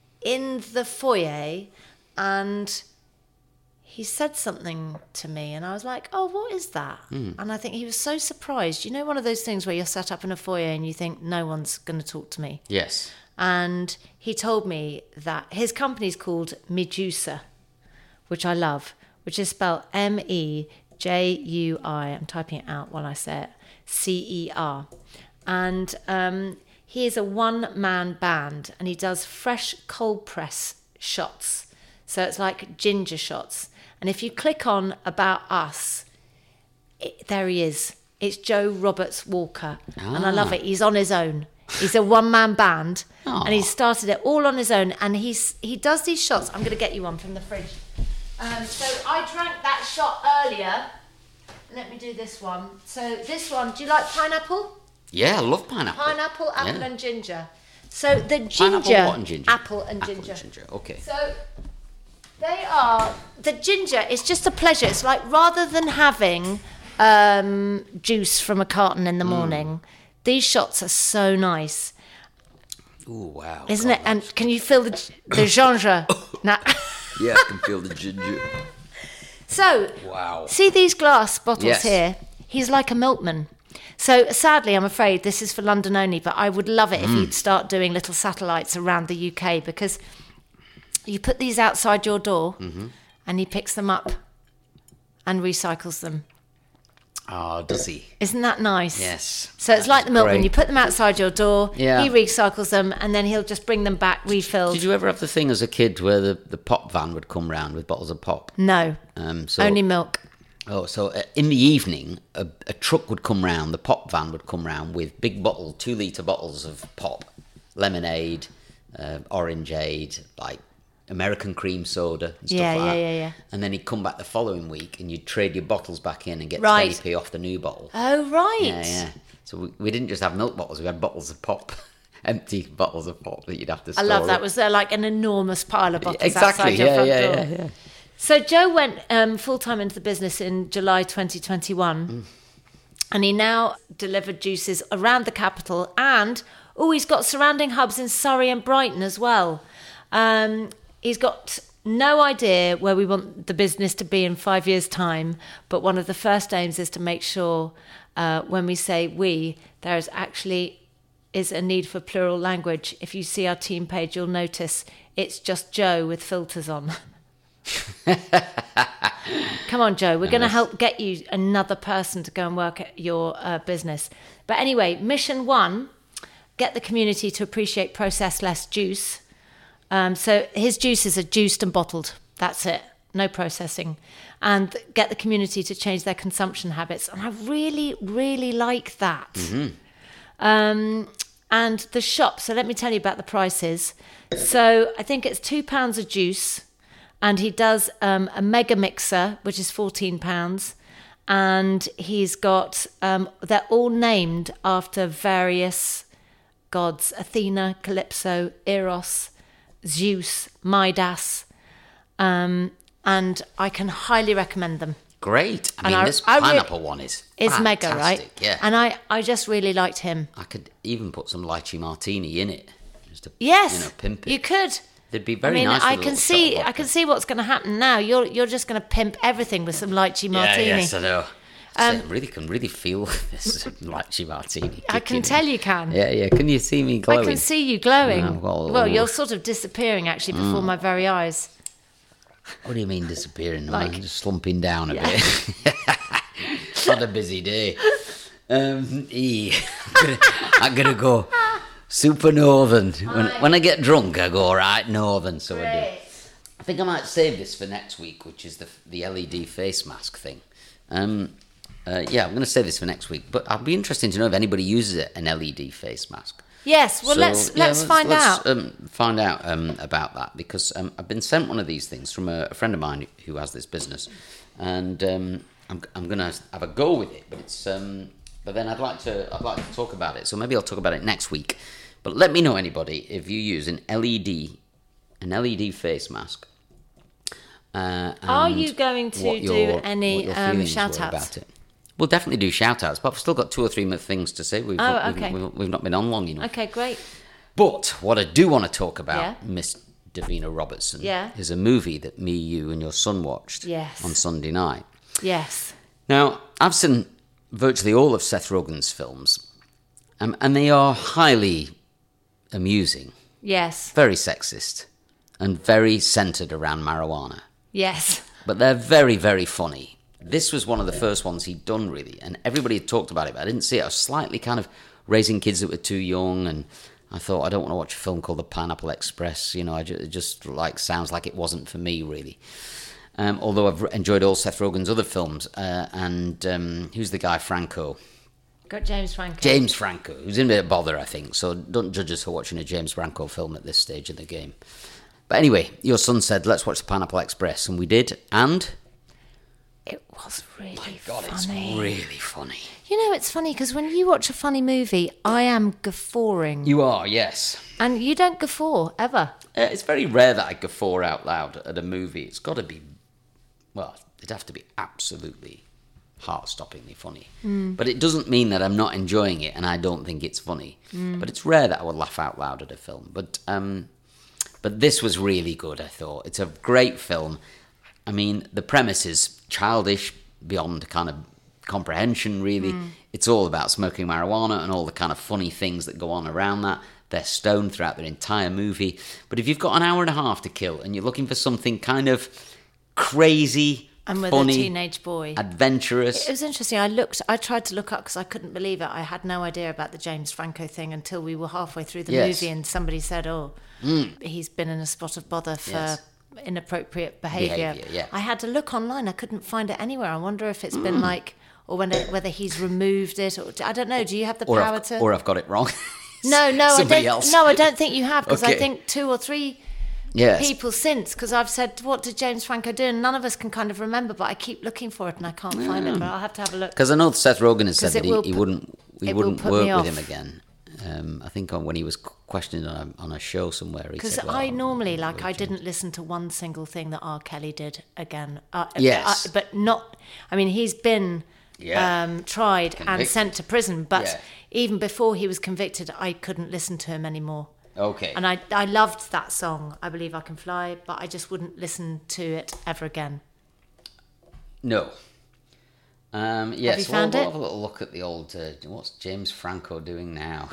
in the foyer, and he said something to me, and I was like, oh, what is that? Mm. And I think he was so surprised. You know, one of those things where you're sat up in a foyer and you think, no one's going to talk to me. Yes. And he told me that his company's called Medusa, which I love, which is spelled M E J U I. I'm typing it out while I say it. C E R. And um, he is a one-man band, and he does fresh cold press shots. So it's like ginger shots. And if you click on About Us, it, there he is. It's Joe Roberts Walker. Ah. And I love it. He's on his own. He's a one-man band. Aww. And he started it all on his own. And he's he does these shots. I'm going to get you one from the fridge. Um, so I drank that shot earlier. Let me do this one. So this one, do you like pineapple? Yeah, I love pineapple. Pineapple, apple yeah. and ginger. So the ginger, pineapple, what, and ginger? apple and apple ginger. And ginger. Okay. So they are, the ginger is just a pleasure. It's like rather than having um, juice from a carton in the morning, mm. these shots are so nice. Ooh, wow. Isn't God, it? And can you feel the, the ginger? nah. Yeah, I can feel the ginger. So, wow. See these glass bottles yes. here? He's like a milkman. So sadly, I'm afraid this is for London only, but I would love it if mm. you'd start doing little satellites around the U K, because you put these outside your door mm-hmm. and he picks them up and recycles them. Oh, does he? Isn't that nice? Yes. So it's like the milkman. Great. You put them outside your door, yeah. he recycles them, and then he'll just bring them back refilled. Did you ever have the thing as a kid where the, the pop van would come round with bottles of pop? No. Um, so, Only milk. Oh, so uh, in the evening, a, a truck would come round, the pop van would come round with big bottle, two litre bottles of pop, lemonade, uh, orangeade, like American cream soda and stuff yeah, like yeah, that. Yeah, yeah, And then he'd come back the following week and you'd trade your bottles back in and get right. twenty p off the new bottle. Oh, right. Yeah, yeah. So we, we didn't just have milk bottles, we had bottles of pop. Empty bottles of pop that you'd have to store. I love that. Up. Was there like an enormous pile of bottles exactly, outside your yeah, front yeah, door? Yeah, yeah, yeah. So Joe went um, full-time into the business in July twenty twenty-one. Mm. And he now delivered juices around the capital. And, oh, he's got surrounding hubs in Surrey and Brighton as well. Um, he's got no idea where we want the business to be in five years' time. But one of the first aims is to make sure uh, when we say we, there is actually is a need for plural language. If you see our team page, you'll notice it's just Joe with filters on. Come on, Joe, we're going to help get you another person to go and work at your uh, business. But anyway, mission one, get the community to appreciate processed less juice. Um, so his juices are juiced and bottled. That's it. No processing. And get the community to change their consumption habits. And I really, really like that. Mm-hmm. Um, and the shop, so let me tell you about the prices. So I think it's two pounds a juice. And he does um, a mega mixer, which is fourteen pounds. And he's got, um, they're all named after various gods: Athena, Calypso, Eros, Zeus, Midas. Um, and I can highly recommend them. Great. I And mean, I- this I re- pineapple one is It's fantastic. mega, right? Yeah. And I, I just really liked him. I could even put some lychee martini in it. Just to, Yes, you know, pimp it. you could. They'd be very I mean, nice. I with a can little see, shot of I can vodka. see what's going to happen now. You're, you're just going to pimp everything with some lychee martini. Yeah, yes, I know. Um, So I really can really feel this lychee martini. I can kicking tell in. you can. Yeah, yeah. Can you see me glowing? I can see you glowing. Oh, well, well, oh. you're sort of disappearing actually before my very eyes. What do you mean disappearing? Like- I'm just slumping down a Yeah. bit. Had a busy day. Um, eh, I'm, gonna, I'm gonna go super northern. When, when I get drunk, I go right northern. So I do. I think I might save this for next week, which is the the L E D face mask thing. Um, uh, yeah, I'm going to save this for next week. But I'll be interested to know if anybody uses it, an L E D face mask. Yes, well, So, let's yeah, let's find let's, out. Um, find out um, about that because um, I've been sent one of these things from a, a friend of mine who has this business, and um, I'm I'm going to have a go with it. But it's um, but then I'd like to I'd like to talk about it. So maybe I'll talk about it next week. But let me know, anybody, if you use an L E D an L E D face mask. Uh, Are and you going to what do your- any, what your um, feelings were shout-outs? about it? We'll definitely do shout outs, but I've still got two or three more things to say. We've, Oh, not, okay. we've, we've, we've not been on long enough. Okay, great. But what I do want to talk about, Yeah. Miss Davina Robertson, Yeah. is a movie that me, you, and your son watched Yes. on Sunday night. Yes. Now, I've seen virtually all of Seth Rogen's films, um, and they are highly amusing, Yes. very sexist, and very centered around marijuana. Yes. But they're very, very funny. This was one of the first ones he'd done, really, and everybody had talked about it, but I didn't see it. I was slightly kind of raising kids that were too young, and I thought, I don't want to watch a film called The Pineapple Express. You know, I just, it just like sounds like it wasn't for me, really. Um, although I've enjoyed all Seth Rogen's other films, uh, and um, who's the guy, Franco? Got James Franco. James Franco, who's in a bit of bother, I think, so don't judge us for watching a James Franco film at this stage of the game. But anyway, your son said, let's watch The Pineapple Express, and we did, and... It was really My God, funny. it's really funny. You know, it's funny because when you watch a funny movie, I am guffawing. You are, yes. And you don't guffaw, ever. Uh, it's very rare that I guffaw out loud at a movie. It's got to be, well, it'd have to be absolutely heart-stoppingly funny. Mm. But it doesn't mean that I'm not enjoying it and I don't think it's funny. Mm. But it's rare that I would laugh out loud at a film. But um, but this was really good, I thought. It's a great film. I mean, the premise is childish beyond kind of comprehension, really. Mm. It's all about smoking marijuana and all the kind of funny things that go on around that. They're stoned throughout their entire movie. But if you've got an hour and a half to kill and you're looking for something kind of crazy, and with funny, a teenage boy, adventurous. It was interesting. I looked. I tried to look up because I couldn't believe it. I had no idea about the James Franco thing until we were halfway through the Yes. movie, and somebody said, "Oh, mm. he's been in a spot of bother for Yes. inappropriate behaviour." Behaviour, yeah. I had to look online. I couldn't find it anywhere. I wonder if it's mm. been like, or when it, whether he's removed it, or I don't know. Do you have the or power I've, to? Or I've got it wrong. No, no, I Somebody don't. else. No, I don't think you have because Okay. I think two or three. Yes. People since, because I've said, what did James Franco do? And none of us can kind of remember, but I keep looking for it and I can't find it, but I'll have to have a look. Because I know Seth Rogen has said 'Cause it that he, will he put- wouldn't he it will wouldn't put work me with off. him again. Um, I think on, when he was questioned on a, on a show somewhere, he Because said, well, I I'm normally, not like, with I James." didn't listen to one single thing that R. Kelly did again. Uh, Yes. uh, but not, I mean, he's been Yeah. um, tried and Convict- sent to prison. But Yeah. even before he was convicted, I couldn't listen to him anymore. Okay. And I, I loved that song, I Believe I Can Fly, but I just wouldn't listen to it ever again. No. Um, yes, Have you well, found we'll it? have a little look at the old. Uh, what's James Franco doing now?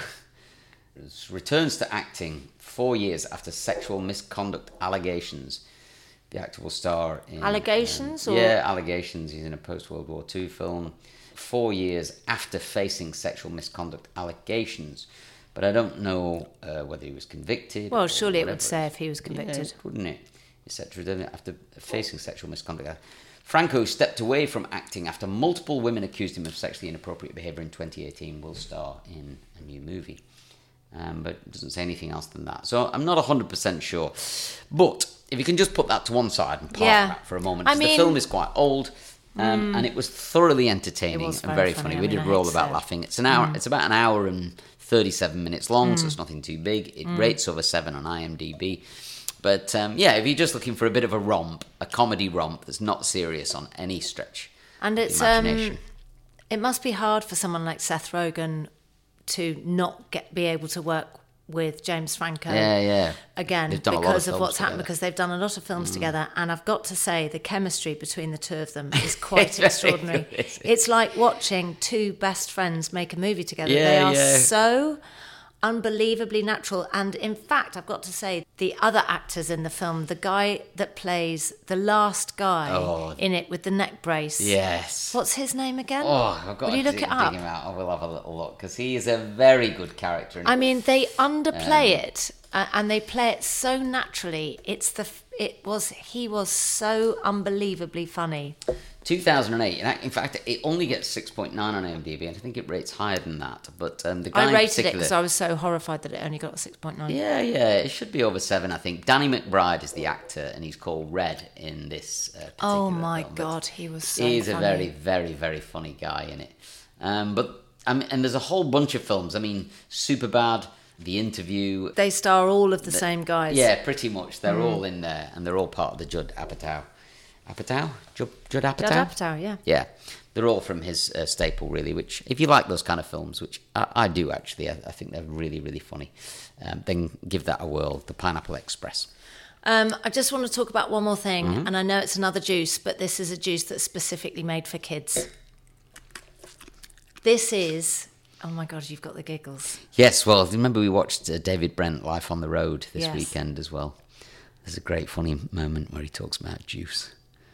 Returns to acting four years after sexual misconduct allegations. The actor will star in Allegations, um, or- yeah, allegations. He's in a post-World War Two film. Four years after facing sexual misconduct allegations, but I don't know uh, whether he was convicted. Well, or surely it whatever. would say if he was convicted. Yeah, wouldn't it? Et cetera. After facing sexual misconduct. Franco stepped away from acting after multiple women accused him of sexually inappropriate behaviour in twenty eighteen. Will star in a new movie. Um, but it doesn't say anything else than that. So I'm not one hundred percent sure. But if you can just put that to one side and park Yeah. that for a moment. I 'Cause mean- the film is quite old. Um, and it was thoroughly entertaining It was and very very funny. funny. I We mean, did I roll hate to about say it. laughing. It's an hour. Mm. It's about an hour and thirty-seven minutes long, so it's nothing too big. It Mm. rates over seven on IMDb. But um, yeah, if you're just looking for a bit of a romp, a comedy romp that's not serious on any stretch, And of it's the um, imagination. it must be hard for someone like Seth Rogen to not get be able to work with James Franco yeah, yeah. again They've done a lot because of of, films what's happened, together. because they've done a lot of films Mm. together, and I've got to say the chemistry between the two of them is quite It's very extraordinary. good, isn't it? It's like watching two best friends make a movie together. Yeah, they are yeah. so unbelievably natural, and in fact I've got to say the other actors in the film, the guy that plays the last guy Oh. in it with the neck brace, Yes. what's his name again? Oh, I've got Will to you look dig, it up? dig him out. I will have a little look because he is a very good character. I mean, they underplay Um, it, uh, and they play it so naturally. It's the f- it was he was so unbelievably funny. two thousand eight. In act- in fact, it only gets six point nine on IMDb, and I think it rates higher than that. But um, the guy I in rated it particular, because I was so horrified that it only got a six point nine. yeah, yeah, it should be over seven. I think Danny McBride is the actor, and he's called Red in this. Uh, particular Oh my film. But God, he was so He's funny. a very, very, very funny guy in it. Um, but I mean, and there's a whole bunch of films. I mean, Superbad, The Interview. They star all of the, same guys. Yeah, pretty much. They're Mm. all in there, and they're all part of the Judd Apatow. Apatow? Judd, Judd Apatow? Judd Apatow, yeah. Yeah. They're all from his uh, staple, really, which, if you like those kind of films, which I, I do actually, I, I think they're really, really funny, um, then give that a whirl. The Pineapple Express. Um, I just want to talk about one more thing, Mhm. and I know it's another juice, but this is a juice that's specifically made for kids. This is, oh my God, you've got the giggles. Yes, well, remember we watched uh, David Brent, Life on the Road, this Yes. weekend as well. There's a great funny moment where he talks about juice.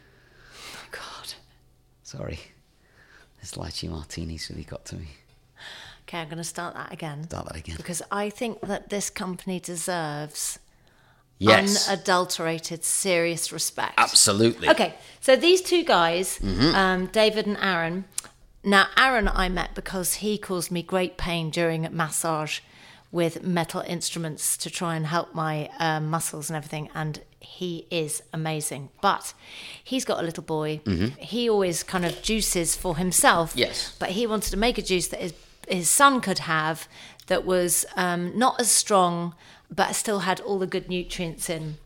Oh God. Sorry. This lychee martini's really got to me. Okay, I'm going to start that again. Start that again. Because I think that this company deserves Yes. unadulterated, serious respect. Absolutely. Okay, so these two guys, Mhm. um, David and Aaron. Now, Aaron I met because he caused me great pain during massage with metal instruments to try and help my um, muscles and everything, and he is amazing. But he's got a little boy. Mhm. He always kind of juices for himself. Yes. But he wanted to make a juice that his, his son could have that was um, not as strong, but still had all the good nutrients in.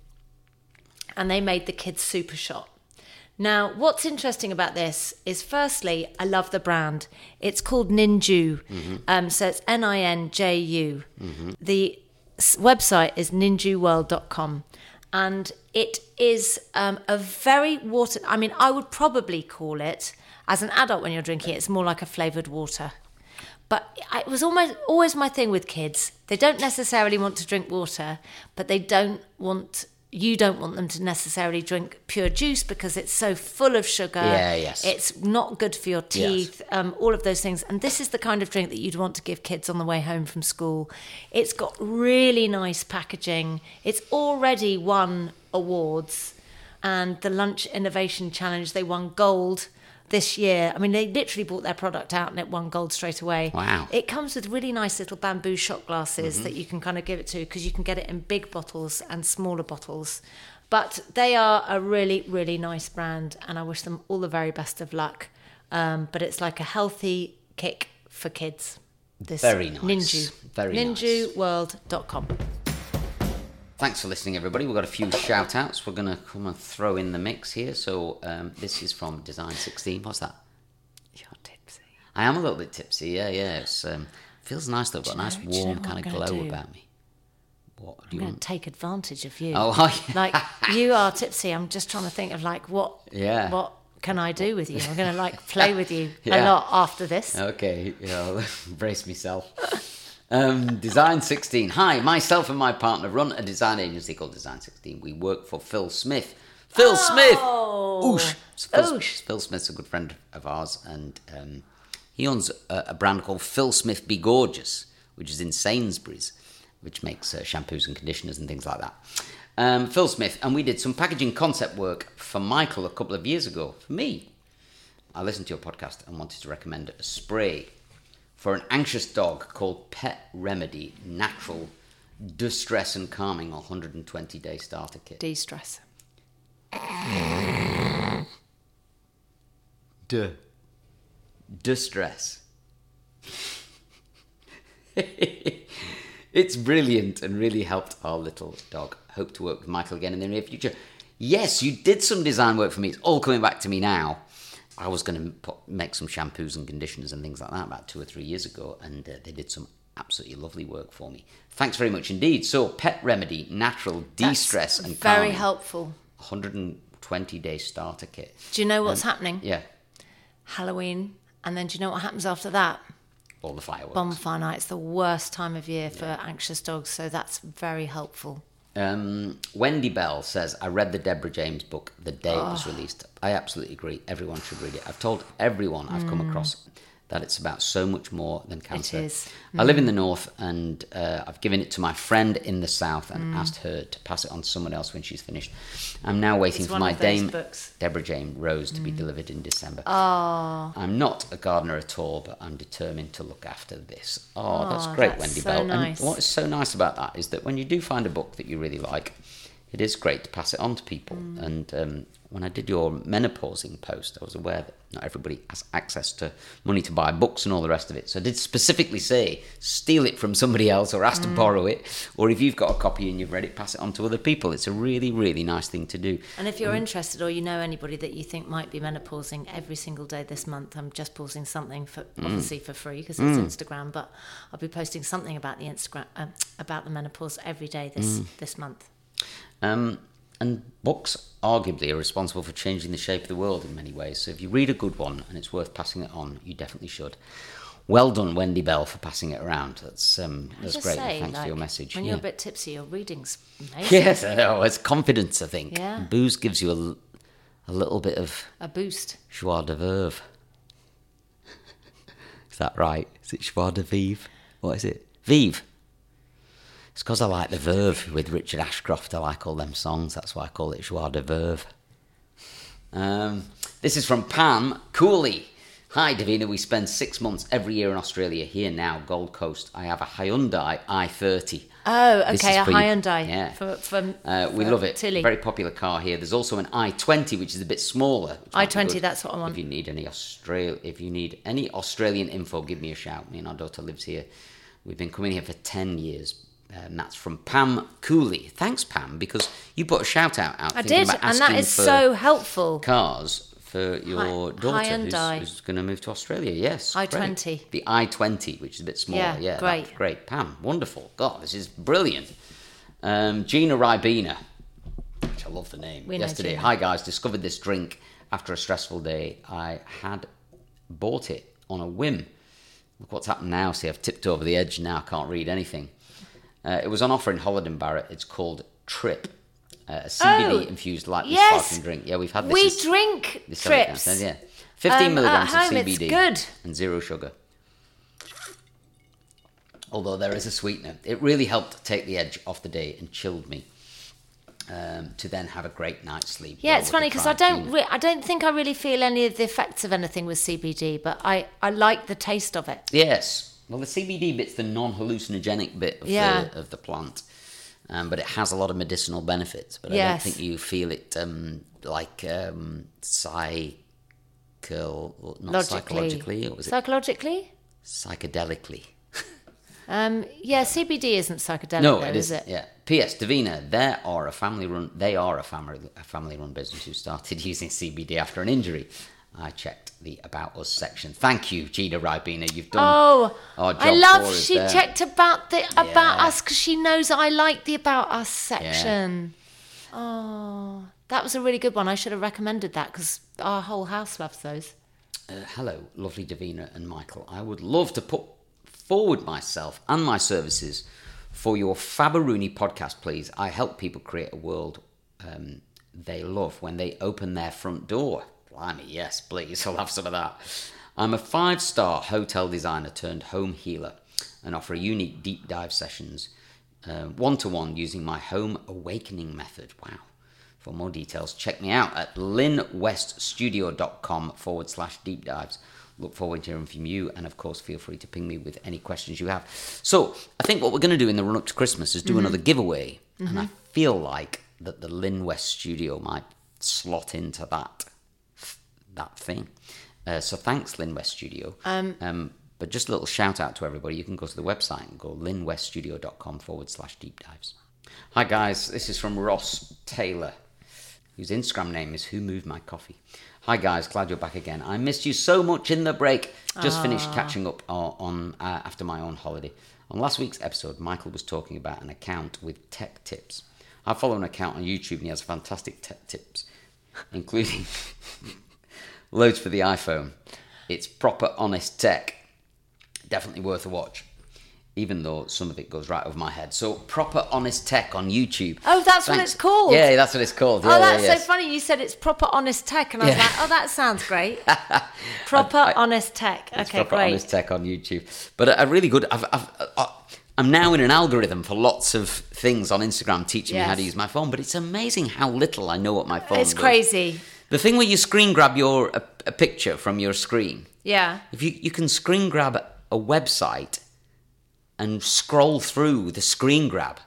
And they made the kids Super Shot. Now, what's interesting about this is, firstly, I love the brand. It's called Ninju. Mhm. Um, so it's N I N J U. Mhm. The s- website is ninju world dot com. And it is um, a very water... I mean, I would probably call it, as an adult when you're drinking it, it's more like a flavoured water. But it was almost always my thing with kids. They don't necessarily want to drink water, but they don't want... You don't want them to necessarily drink pure juice because it's so full of sugar. Yeah, yes. It's not good for your teeth, um, all of those things. And this is the kind of drink that you'd want to give kids on the way home from school. It's got really nice packaging. It's already won awards. And the Lunch Innovation Challenge, they won gold this year. I mean, they literally brought their product out and it won gold straight away. Wow. It comes with really nice little bamboo shot glasses Mhm. that you can kind of give it to, because you can get it in big bottles and smaller bottles. But they are a really, really nice brand, and I wish them all the very best of luck. Um, but it's like a healthy kick for kids. This Very nice. Ninju. Very nice. ninju world dot com. Thanks for listening, everybody. We've got a few shout-outs we're going to come and throw in the mix here. So um, this is from Design sixteen. What's that? Your tits I am a little bit tipsy, yeah, yeah. It um, feels nice though. I've got a nice Do you know- do you know warm what kind I'm of gonna glow do? about me. What do I'm you going to want? take advantage of you. Oh, are you? Like, you are tipsy. I'm just trying to think of, like, what Yeah. what can I do with you? I'm going to, like, play with you a Yeah. lot after this. Okay, yeah, I'll brace myself. Um, Design sixteen. Hi, myself and my partner run a design agency called Design sixteen. We work for Phil Smith. Phil Smith! Oh, Oosh. Phil, oosh. Phil Smith's a good friend of ours, and um, he owns a, a brand called Phil Smith Be Gorgeous, which is in Sainsbury's, which makes uh, shampoos and conditioners and things like that. Um, Phil Smith, and we did some packaging concept work for Michael a couple of years ago. For me, I listened to your podcast and wanted to recommend a spray for an anxious dog called Pet Remedy Natural Distress and Calming one hundred twenty day starter kit. De-stress. Duh. Distress. It's brilliant and really helped our little dog. Hope to work with Michael again in the near future. Yes, you did some design work for me. It's all coming back to me now. I was going to put, make some shampoos and conditioners and things like that about two or three years ago, and uh, they did some absolutely lovely work for me. Thanks very much indeed. So, Pet Remedy Natural De-Stress That's and very Calming helpful. one hundred twenty day starter kit. Do you know what's Um, happening? Yeah, Halloween. And then do you know what happens after that? all the fireworks. Bonfire night. It's the worst time of year for anxious dogs, so that's very helpful. Um, Wendy Bell says, I read the Deborah James book the day it Oh. was released. I absolutely agree. Everyone should read it. I've told everyone I've come across that it's about so much more than cancer. Mm. is. I live in the north, and uh, I've given it to my friend in the south and asked her to pass it on to someone else when she's finished. I'm now waiting It's for one my of those dame, books. Deborah Jane Rose, to be delivered in December. Oh, I'm not a gardener at all, but I'm determined to look after this. Oh, that's Oh, great, that's Wendy so Bell. nice. And what is so nice about that is that when you do find a book that you really like, it is great to pass it on to people. Mm. And um, when I did your menopausing post, I was aware that not everybody has access to money to buy books and all the rest of it. So I did specifically say, steal it from somebody else or ask Mm. to borrow it. Or if you've got a copy and you've read it, pass it on to other people. It's a really, really nice thing to do. and if you're interested or you know anybody that you think might be menopausing every single day this month, I'm just pausing something for obviously for free because it's Instagram, but I'll be posting something about the Instagram um, about the menopause every day this this month. Um, and books arguably are responsible for changing the shape of the world in many ways. So if you read a good one and it's worth passing it on, you definitely should. Well done, Wendy Bell, for passing it around. That's um, that's Just great. say, Thanks like, for your message. When Yeah. you're a bit tipsy, your reading's amazing. Yes, I know. It's confidence, I think. Yeah. Booze gives you a, l- a little bit of A boost. joie de vivre. Is that right? Is it joie de vivre? What is it? Vive. It's because I like the Verve with Richard Ashcroft. I like all them songs. That's why I call it joie de vivre. Um, this is from Pam Cooley. Hi, Davina. We spend six months every year in Australia. Here now, Gold Coast. I have a Hyundai i thirty. Oh, This okay, is a for you. Hyundai. Yeah. For, for, Uh, we for love it. Tilly. Very popular car here. There's also an i twenty, which is a bit smaller. which might i be twenty, good. that's what I want. If you need any Austral, if you need any Australian info, give me a shout. Me and our daughter lives here. We've been coming here for ten years. Uh, and that's from Pam Cooley. Thanks, Pam, because you put a shout out out. I thinking did, about and that asking is for so helpful. cars for your Hy- daughter who's, Hyundai. who's going to move to Australia. Yes, i great. twenty. The i twenty, which is a bit smaller. Yeah, Yeah, great. that's great. Pam, wonderful. God, this is brilliant. Um, Gina Ribena, which I love the name. We know Yesterday, Gina. hi guys, discovered this drink after a stressful day. I had bought it on a whim. Look what's happened now. See, I've tipped over the edge now. I can't read anything. Uh, it was on offer in Holland and Barrett. It's called Trip, uh, a C B D Oh, infused lightly yes. sparkling drink. Yeah, we've had this. We as- drink this sell it trips. downstairs, yeah, fifteen Um, milligrams at home, of C B D it's good. and zero sugar. Although there is a sweetener, it really helped take the edge off the day and chilled me. Um, to then have a great night's sleep. Yeah, well it's with funny the because I fried don't, tuna. re- I don't think I really feel any of the effects of anything with C B D, but I, I like the taste of it. Yes. Well, the C B D bit's the non-hallucinogenic bit of, Yeah. the, of the plant. Um, but it has a lot of medicinal benefits. But I Yes. don't think you feel it um, like um, psycho... Not Logically. psychologically. What was it? Psychologically? Psychedelically. Um, yeah, C B D isn't psychedelic, No, though, it is isn't. it? Yeah. P S. Davina, there are a family run. They are a family a family run business who started using C B D after an injury. I checked the About Us section. Thank you, Gina Ribena. You've done Oh, our job I love for us she there. checked about the About Yeah. Us because she knows I like the About Us section. Oh, that was a really good one. I should have recommended that because our whole house loves those. Uh, hello, lovely Davina and Michael. I would love to put forward myself and my services for your Fabaroonie podcast, please. I help people create a world um, they love when they open their front door. Blimey, yes, please. I'll have some of that. I'm a five-star hotel designer turned home healer and offer unique deep dive sessions uh, one-to-one using my home awakening method. Wow. For more details, check me out at linweststudio.com forward slash deep dives. Look forward to hearing from you, and of course, feel free to ping me with any questions you have. So, I think what we're going to do in the run up to Christmas is do mm-hmm. another giveaway, mm-hmm. and I feel like that the Lynn West Studio might slot into that that thing. Uh, so, thanks, Lynn West Studio. Um, um, but just a little shout out to everybody. You can go to the website and go linweststudio.com forward slash deep dives. Hi guys, this is from Ross Taylor, whose Instagram name is Who Moved My Coffee. Hi guys, glad you're back again. I missed you so much in the break. Just Aww. finished catching up on, on uh, after my own holiday. On last week's episode, Michael was talking about an account with tech tips. I follow an account on YouTube and he has fantastic tech tips, including loads for the iPhone. It's proper honest tech. Definitely worth a watch, even though some of it goes right over my head. So, proper honest tech on YouTube. Oh, that's Thanks. what it's called? Yeah, that's what it's called. Yeah, oh, that's yeah, so yes. funny. You said it's proper honest tech, and I was Yeah. like, oh, that sounds great. Proper I, I, honest tech. It's Okay, proper great. honest tech on YouTube. But a, a really good... I've, I've, I, I'm now in an algorithm for lots of things on Instagram teaching Yes. me how to use my phone, but it's amazing how little I know what my phone It's does. crazy. The thing where you screen grab your a, a picture from your screen, Yeah. if you, you can screen grab a website and scroll through the screen grab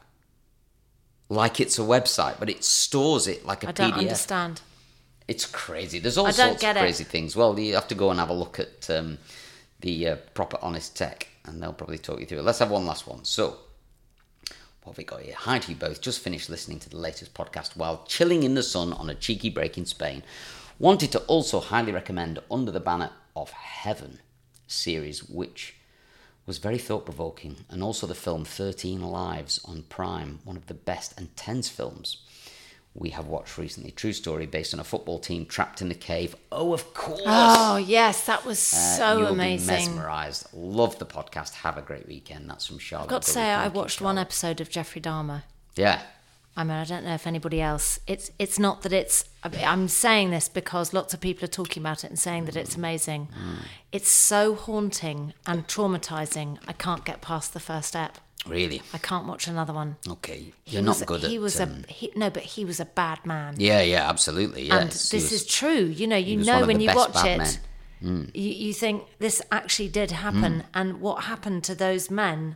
like it's a website, but it stores it like a I don't P D F. understand. It's crazy. There's all I don't sorts get of it. crazy things. Well, you have to go and have a look at um, the uh, proper honest tech, and they'll probably talk you through it. Let's have one last one. So, what have we got here? Hi to you both. Just finished listening to the latest podcast while chilling in the sun on a cheeky break in Spain. Wanted to also highly recommend Under the Banner of Heaven series, which was very thought-provoking, and also the film thirteen Lives on Prime, one of the best and tense films we have watched recently. True story based on a football team trapped in a cave. Oh, of course! Oh, yes, that was Uh, so you'll amazing. be mesmerised. Love the podcast. Have a great weekend. That's from Charlotte. I've got to Gully. say, I Thank you, watched one Charlotte. episode of Jeffrey Dahmer. Yeah. I mean, I don't know if anybody else. It's it's not that it's. I mean, I'm saying this because lots of people are talking about it and saying that it's amazing. Mm. It's so haunting and traumatizing. I can't get past the first step. Really? I can't watch another one. Okay. He You're was, not good he at... was um, a he, no, but he was a bad man. Yeah, yeah, absolutely. Yes. and He this was- is true. You know, you was know one of when the you best watch bad it, men. you, you think this actually did happen, and what happened to those men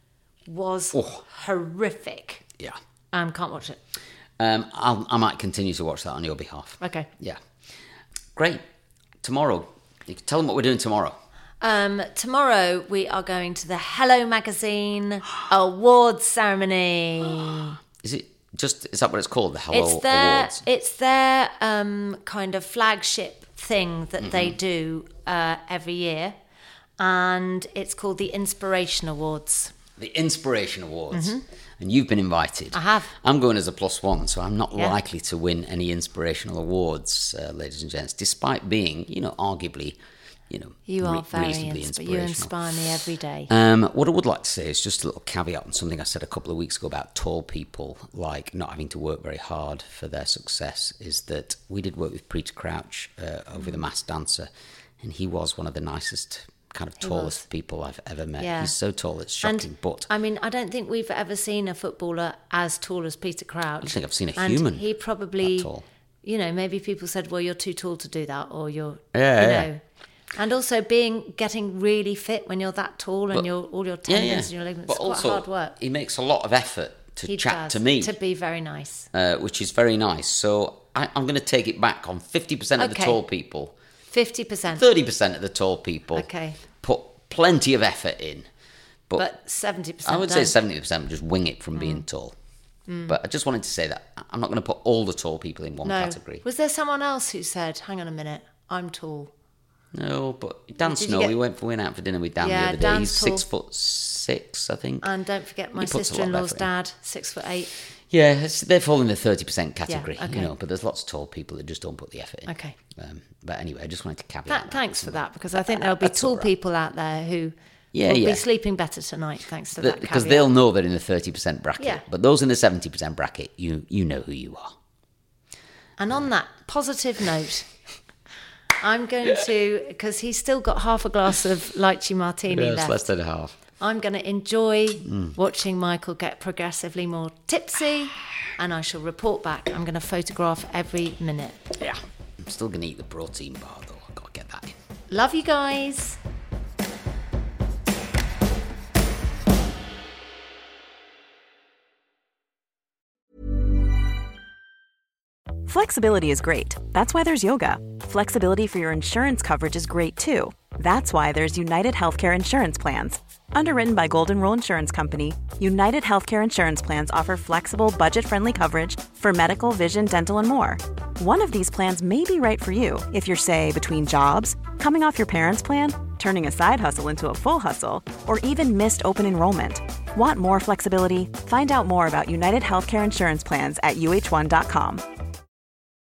was Oh. horrific. Yeah. Um, can't watch it. Um, I'll, I might continue to watch that on your behalf. Okay. Yeah. Great. Tomorrow. You can tell them what we're doing tomorrow. Um, tomorrow we are going to the Hello Magazine Awards ceremony. Is it just, is that what it's called? The Hello It's their Awards? it's their um, kind of flagship thing that Mm-hmm. they do uh, every year, and it's called the Inspiration Awards. The Inspiration Awards. And you've been invited. Mm-hmm. I have. I'm going as a plus one, so I'm not Yeah. likely to win any inspirational awards, uh, ladies and gents, despite being, you know, arguably, you know, You re- are very reasonably insp- inspirational. you inspire me every day. Um, what I would like to say is just a little caveat on something I said a couple of weeks ago about tall people, like not having to work very hard for their success, is that we did work with Peter Crouch uh, over The Masked Dancer, and he was one of the nicest, kind of He tallest was. people I've ever met. Yeah. He's so tall, it's shocking, And but I mean, I don't think we've ever seen a footballer as tall as Peter Crouch. I don't think I've seen a and human he probably, that tall. you know, maybe people said, "Well, you're too tall to do that," or "You're, Yeah, you yeah. know." And also being getting really fit when you're that tall and But- you're all your yeah, tendons yeah. and your ligaments. But It's quite also, hard work. he makes a lot of effort to He chat does, to me, to be very nice. uh, which is very nice. So I, I'm going to take it back on fifty percent of the Okay. tall people. Fifty percent, thirty percent of the tall people Okay. put plenty of effort in. But, but seventy percent. I would say seventy percent just wing it from being tall. But I just wanted to say that I'm not going to put all the tall people in one No. category. Was there someone else who said, "Hang on a minute, I'm tall. No, but Dan Did you Snow, get- we went for went out for dinner with Dan Yeah, the other day. Dan's He's tall. six foot six, I think. And don't forget my He puts a lot of sister-in-law's effort in. dad, six foot eight. Yeah, it's, they fall in the thirty percent category, Yeah, okay. you know, but there's lots of tall people that just don't put the effort in. Okay. Um, but anyway, I just wanted to caveat That, that. thanks for that, because I think there'll be That's tall all right. people out there who Yeah, will yeah. be sleeping better tonight, thanks to The- that because caveat. they'll know they're in the thirty percent bracket. Yeah. But those in the seventy percent bracket, you you know who you are. And on that positive note, I'm going to, because he's still got half a glass of lychee martini Yes, left, less than half. I'm going to enjoy Mm. watching Michael get progressively more tipsy, and I shall report back. I'm going to photograph every minute. Yeah. I'm still going to eat the protein bar, though. I've got to get that in. Love you guys. Flexibility is great. That's why there's yoga. Flexibility for your insurance coverage is great too. That's why there's United Healthcare Insurance Plans. Underwritten by Golden Rule Insurance Company, United Healthcare Insurance Plans offer flexible, budget-friendly coverage for medical, vision, dental, and more. One of these plans may be right for you if you're, say, between jobs, coming off your parents' plan, turning a side hustle into a full hustle, or even missed open enrollment. Want more flexibility? Find out more about United Healthcare Insurance Plans at U H one dot com.